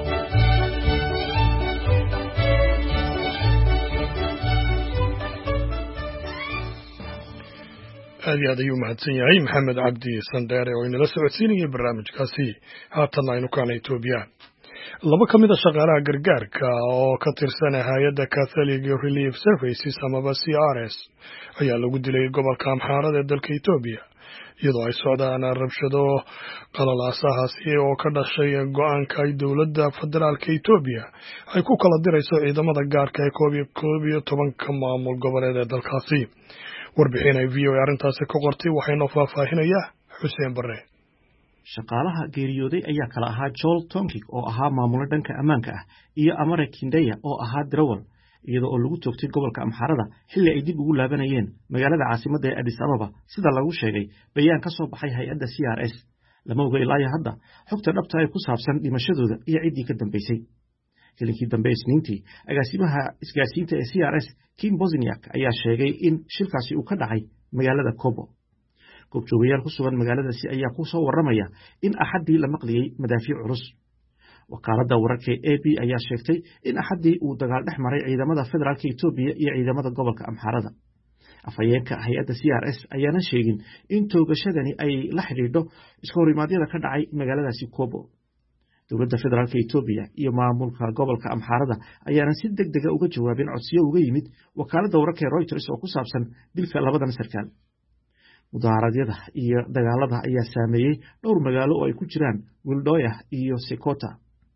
aad iyo aad ayuu mahadsan yahay maxamed cabdi sandheere oo inala socodsiinayay barnaamijkaasi haatanna aynu kaana Itoobiya laba ka mid a shaqaalaha gargaarka oo ka tirsan hay'adda Catholic Relief Services amaba CRS ayaa lagu dilay gobolka Amxaarada ee dalka Itoobiya iyadoo ay socdaan rabshado qalalaasahaasi oo ka dhashay go-aanka ay dowladda federaalka Itoobiya ay ku kala dirayso ciidamada gaarka ee koob iyo tobanka maamul goboleed ee dalkaasi. Warbixin ay VOA arrintaasi ka qortay waxay noo faahfaahinayaa Xuseen Barre. shaqaalaha geeriyooday ayaa kala ahaa Joel Tonkik oo ahaa maamule dhanka ammaanka ah iyo Amare Kindeya oo ahaa darawal iyadoo oo lagu toogtay gobolka Amxaarada xilli ay dib ugu laabanayeen magaalada caasimadda ee Addis Ababa sida lagu sheegay bayaan ka soo baxay hay'adda CRS. lama oga ilaa hadda xogta dhabta ay ku saabsan dhimashadooda iyo ciddii ka dambeysay. kilinkii dambe Isniintii agaasimaha isgaarsiinta ee CRS Kim Bosniak ayaa sheegay in shilkaasi uu ka dhacay magaalada Kobo. goobjoogayaal ku sugan magaaladaasi ayaa ku soo warramaya in axaddii la maqliyey madaafiic culus. wakaaladda wararka ee AP ayaa sheegtay in axaddii uu dagaal dhex maray ciidamada federaalka Itoobiya iyo ciidamada gobolka Amxaarada. afhayeenka hay'adda CRS ayaana sheegin in toogashadani ay la xidhiidho iska horimaadyada ka dhacay magaaladaasi Kobo. dowladda federaalka Itoobiya iyo maamulka gobolka Amxaarada ayaana si degdeg ah uga jawaabeen codsiyo uga yimid wakaaladda wararka ee Reuters oo ku saabsan dilka labadan sarkaal. mudaharadyada iyo dagaalada ayaa saameeyey dhowr magaalo oo ay ku jiraan Wildoya iyo Sekota.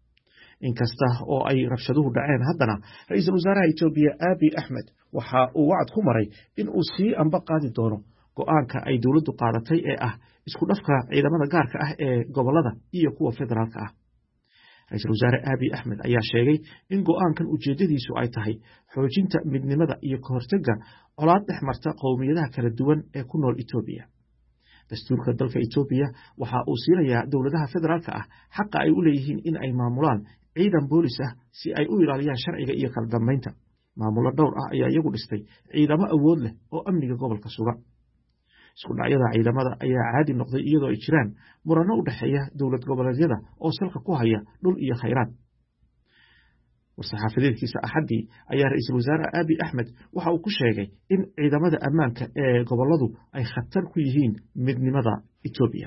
inkasta oo ay rabshaduhu dhaceen haddana ra'iisul wasaaraha Itoobiya Abiy Ahmed waxa uu wacd ku maray in uu sii amba qaadi doono go'aanka ay dowladdu qaadatay ee ah isku dhafka ciidamada gaarka ah ee gobolada iyo kuwa federaalka ah. ra'iisul wasaare Abiy Ahmed ayaa sheegay in go'aankan ujeedadiisu ay tahay xoojinta midnimada iyo ka hortagga colaad dhex marta qowmiyadaha kala duwan ee ku nool Itoobiya. dastuurka dalka Itoobiya waxa uu siinayaa dowladaha federaalka ah xaqa ay u leeyihiin in ay maamulaan ciidan boolis ah si ay u ilaaliyaan sharciga iyo kala dambeynta. maamulo dhowr ah ayaa iyagu dhistay ciidamo awood leh oo amniga gobolka suga. isku dhacyada ciidamada ayaa caadi noqday iyadoo ay jiraan murano u dhaxeeya dowlad goboleedyada oo salka ku haya dhul iyo khayraad. war-saxaafadeedkiisa axaddii ayaa ra'iisul wasaare Abiy Ahmed waxa uu ku sheegay in ciidamada ammaanka ee goboladu ay khatar ku yihiin midnimada Itoobiya.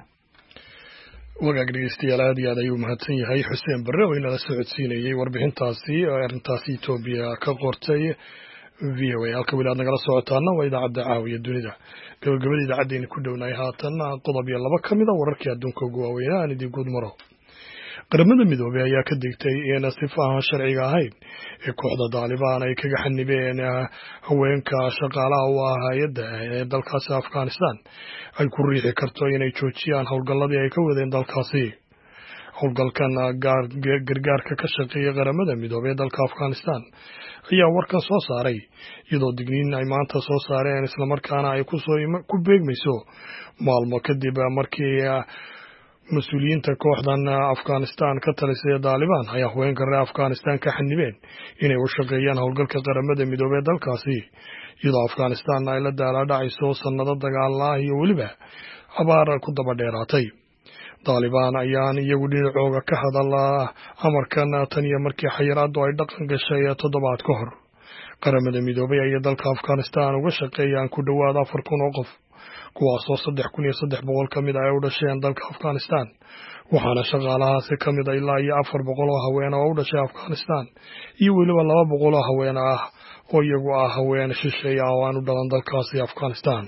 wagaag dhegeystayaal aad iyo aad ayuu mahadsan yahay Xuseen Barre oo inala socodsiinayay warbixintaasi oo arrintaasi Itoobiya ka qortay VOA. halka wilaad nagala socotaana waa idaacadda caawiya dunida. gabagabada idaacaddeenna ku dhownaay haatan qodob iyo laba ka mid a wararkii adduunka ugu waaweynaa aan idin guud maro. qaramada midoobay ayaa ka digtay in sifo aan sharciga ahayn ee kooxda Taliban ay kaga xanibeen haweenka shaqaalaha u ah hay'adda ee dalkaasi Afghanistan ay ku riixi karto inay joojiyaan howlgalladii ay ka wadeen dalkaasi. howlgalkan gargaarka ka shaqeeya qaramada midoobay ee dalka Afghanistan ayaa warkan soo saaray iyadoo digniin ay maanta soo saareen islamarkaana ay ku beegmayso maalmo kadib markii mas-uuliyiinta kooxdan Afghanistan ka talisay Taliban ay haweenka reer Afghanistan ka xanibeen inay u shaqeeyaan howlgalka qaramada midoobay ee dalkaasi iyadoo Afghanistan ay la daalaa-dhacayso sanado dagaal ah iyo weliba abaar ku daba dheeraatay. Taliban ayaan iyagu dhinacooga ka hadala amarkan tan iyo markii xayiraaddu ay dhaqan gashay toddobaad ka hor. qaramada midoobay ayaa dalka Afghanistan uga shaqeeyaan ku dhowaad 4,000 oo qof kuwaasoo 3,300 ka mid ah ay u dhasheen dalka Afghanistan waxaana shaqaalahaasi ka mid ah ilaa iyo 400 oo haween oo u dhashay Afghanistan iyo weliba 200 oo haween ah oo iyagu ah haween shisheeye oo aan u dhalan dalkaasi Afghanistan.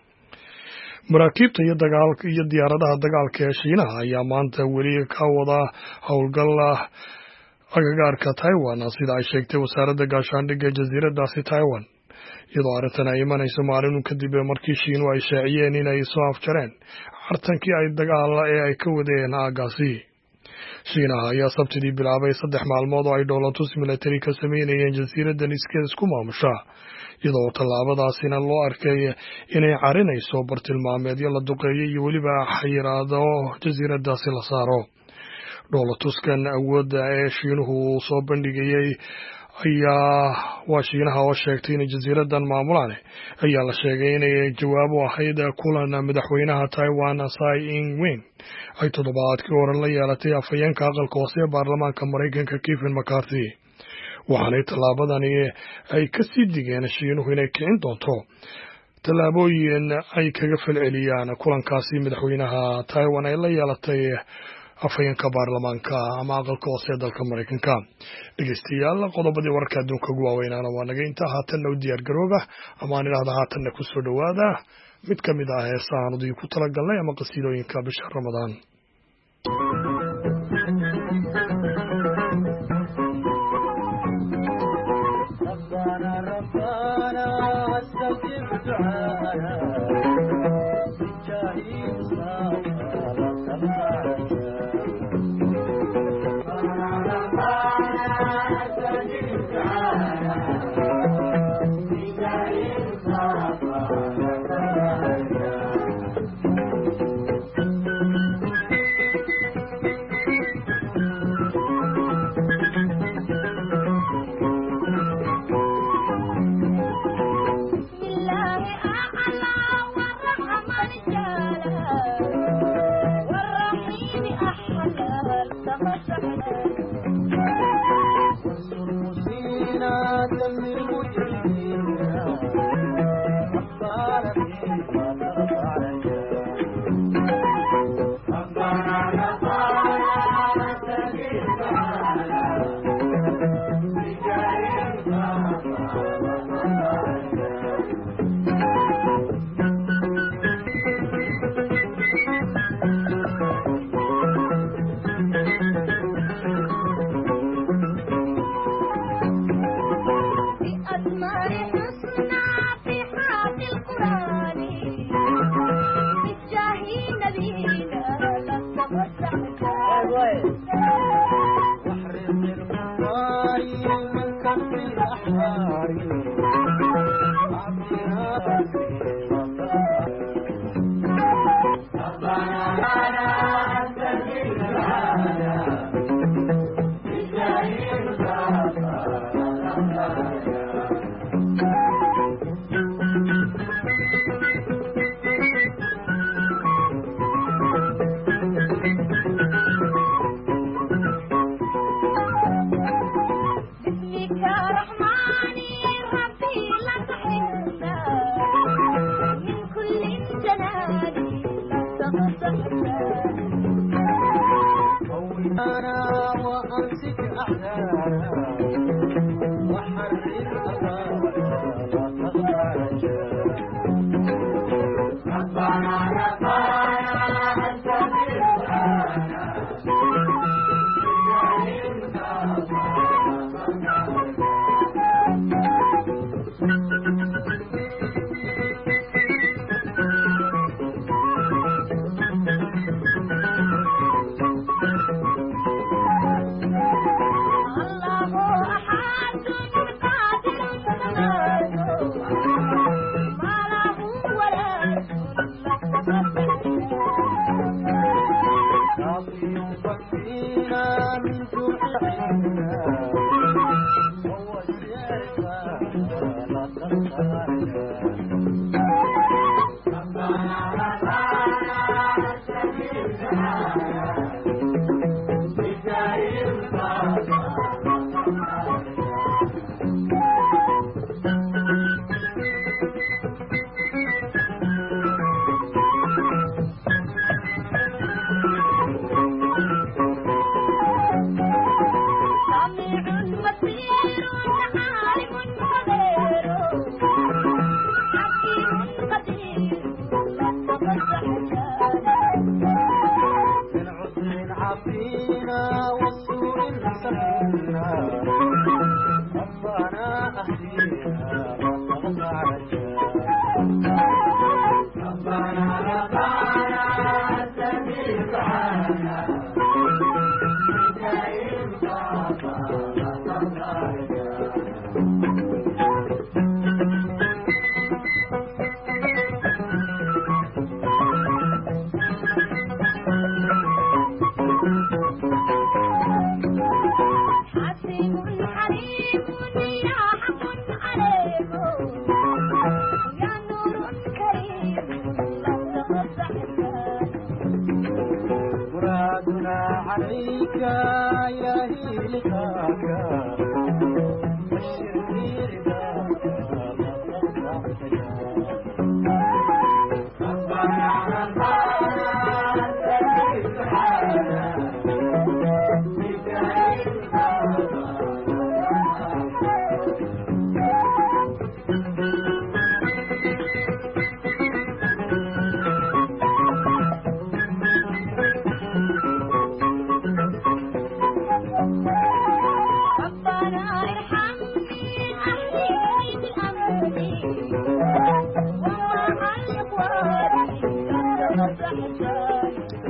maraakiibta iyo diyaaradaha dagaalka ee Shiinaha ayaa maanta weli ka wada howlgal agagaarka Taiwan sida ay sheegtay wasaaradda gaashaandhigga jasiiradaasi Taiwan iyadoo arrintan ay imanayso maalin kadib markii Shiinu ay shaaciyeen inay soo afjareen cartankii ay dagaal ee ay ka wadeen aagaasi. Shiinaha ayaa sabtidii bilaabay 3 maalmood oo ay dowlatus military ka sameynayeen jasiiradan iskeed isku maamusha iyadoo tallaabadaasina loo arkay inay carinayso bartilmaameedyo la duqeeyay iyo weliba xayiraado jasiiradaasi la saaro. dowlatuskan awoodda ee Shiinuhu soo bandhigayay ayaa waa Shiinaha oo sheegtay in jasiiradan maamulaan ayaa la sheegay inay jawaab u ahayd kulan madaxweynaha Taiwan Tsai Ing-wen ay toddobaadkii hore la yeelatay afhayeenka aqalka hoose ee baarlamaanka Mareykanka Kevin McCarthy. waxaanay tallaabadani ay ka sii digeen Shiinuhu inay kicin doonto tallaabooyin ay kaga falceliyaan kulankaasi madaxweynaha Taiwan ay la yeelatay afhayeenka baarlamaanka ama aqalka hoose ee dalka Mareykanka. dhegeystayaal qodobadii wararka adduunka ugu waaweynaana waa naga intaa haatanna u diyaar garooba ama aan idhaahda haatanna ku soo dhowaada mid ka mid ah heesahaan idinku talagalnay ama qasiidooyinka bisha Ramadaan.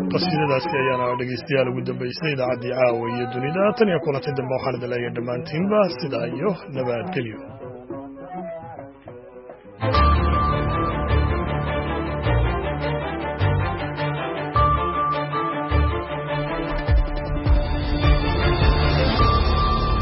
qasiidadaasi ayaana dhegeystayaal ugu dambeysay idaacaddii caawa iyo dunida tan iyo kulanti dambe waxaan idin leeyahay dhammaantiinba sidaa iyo nabadgelyo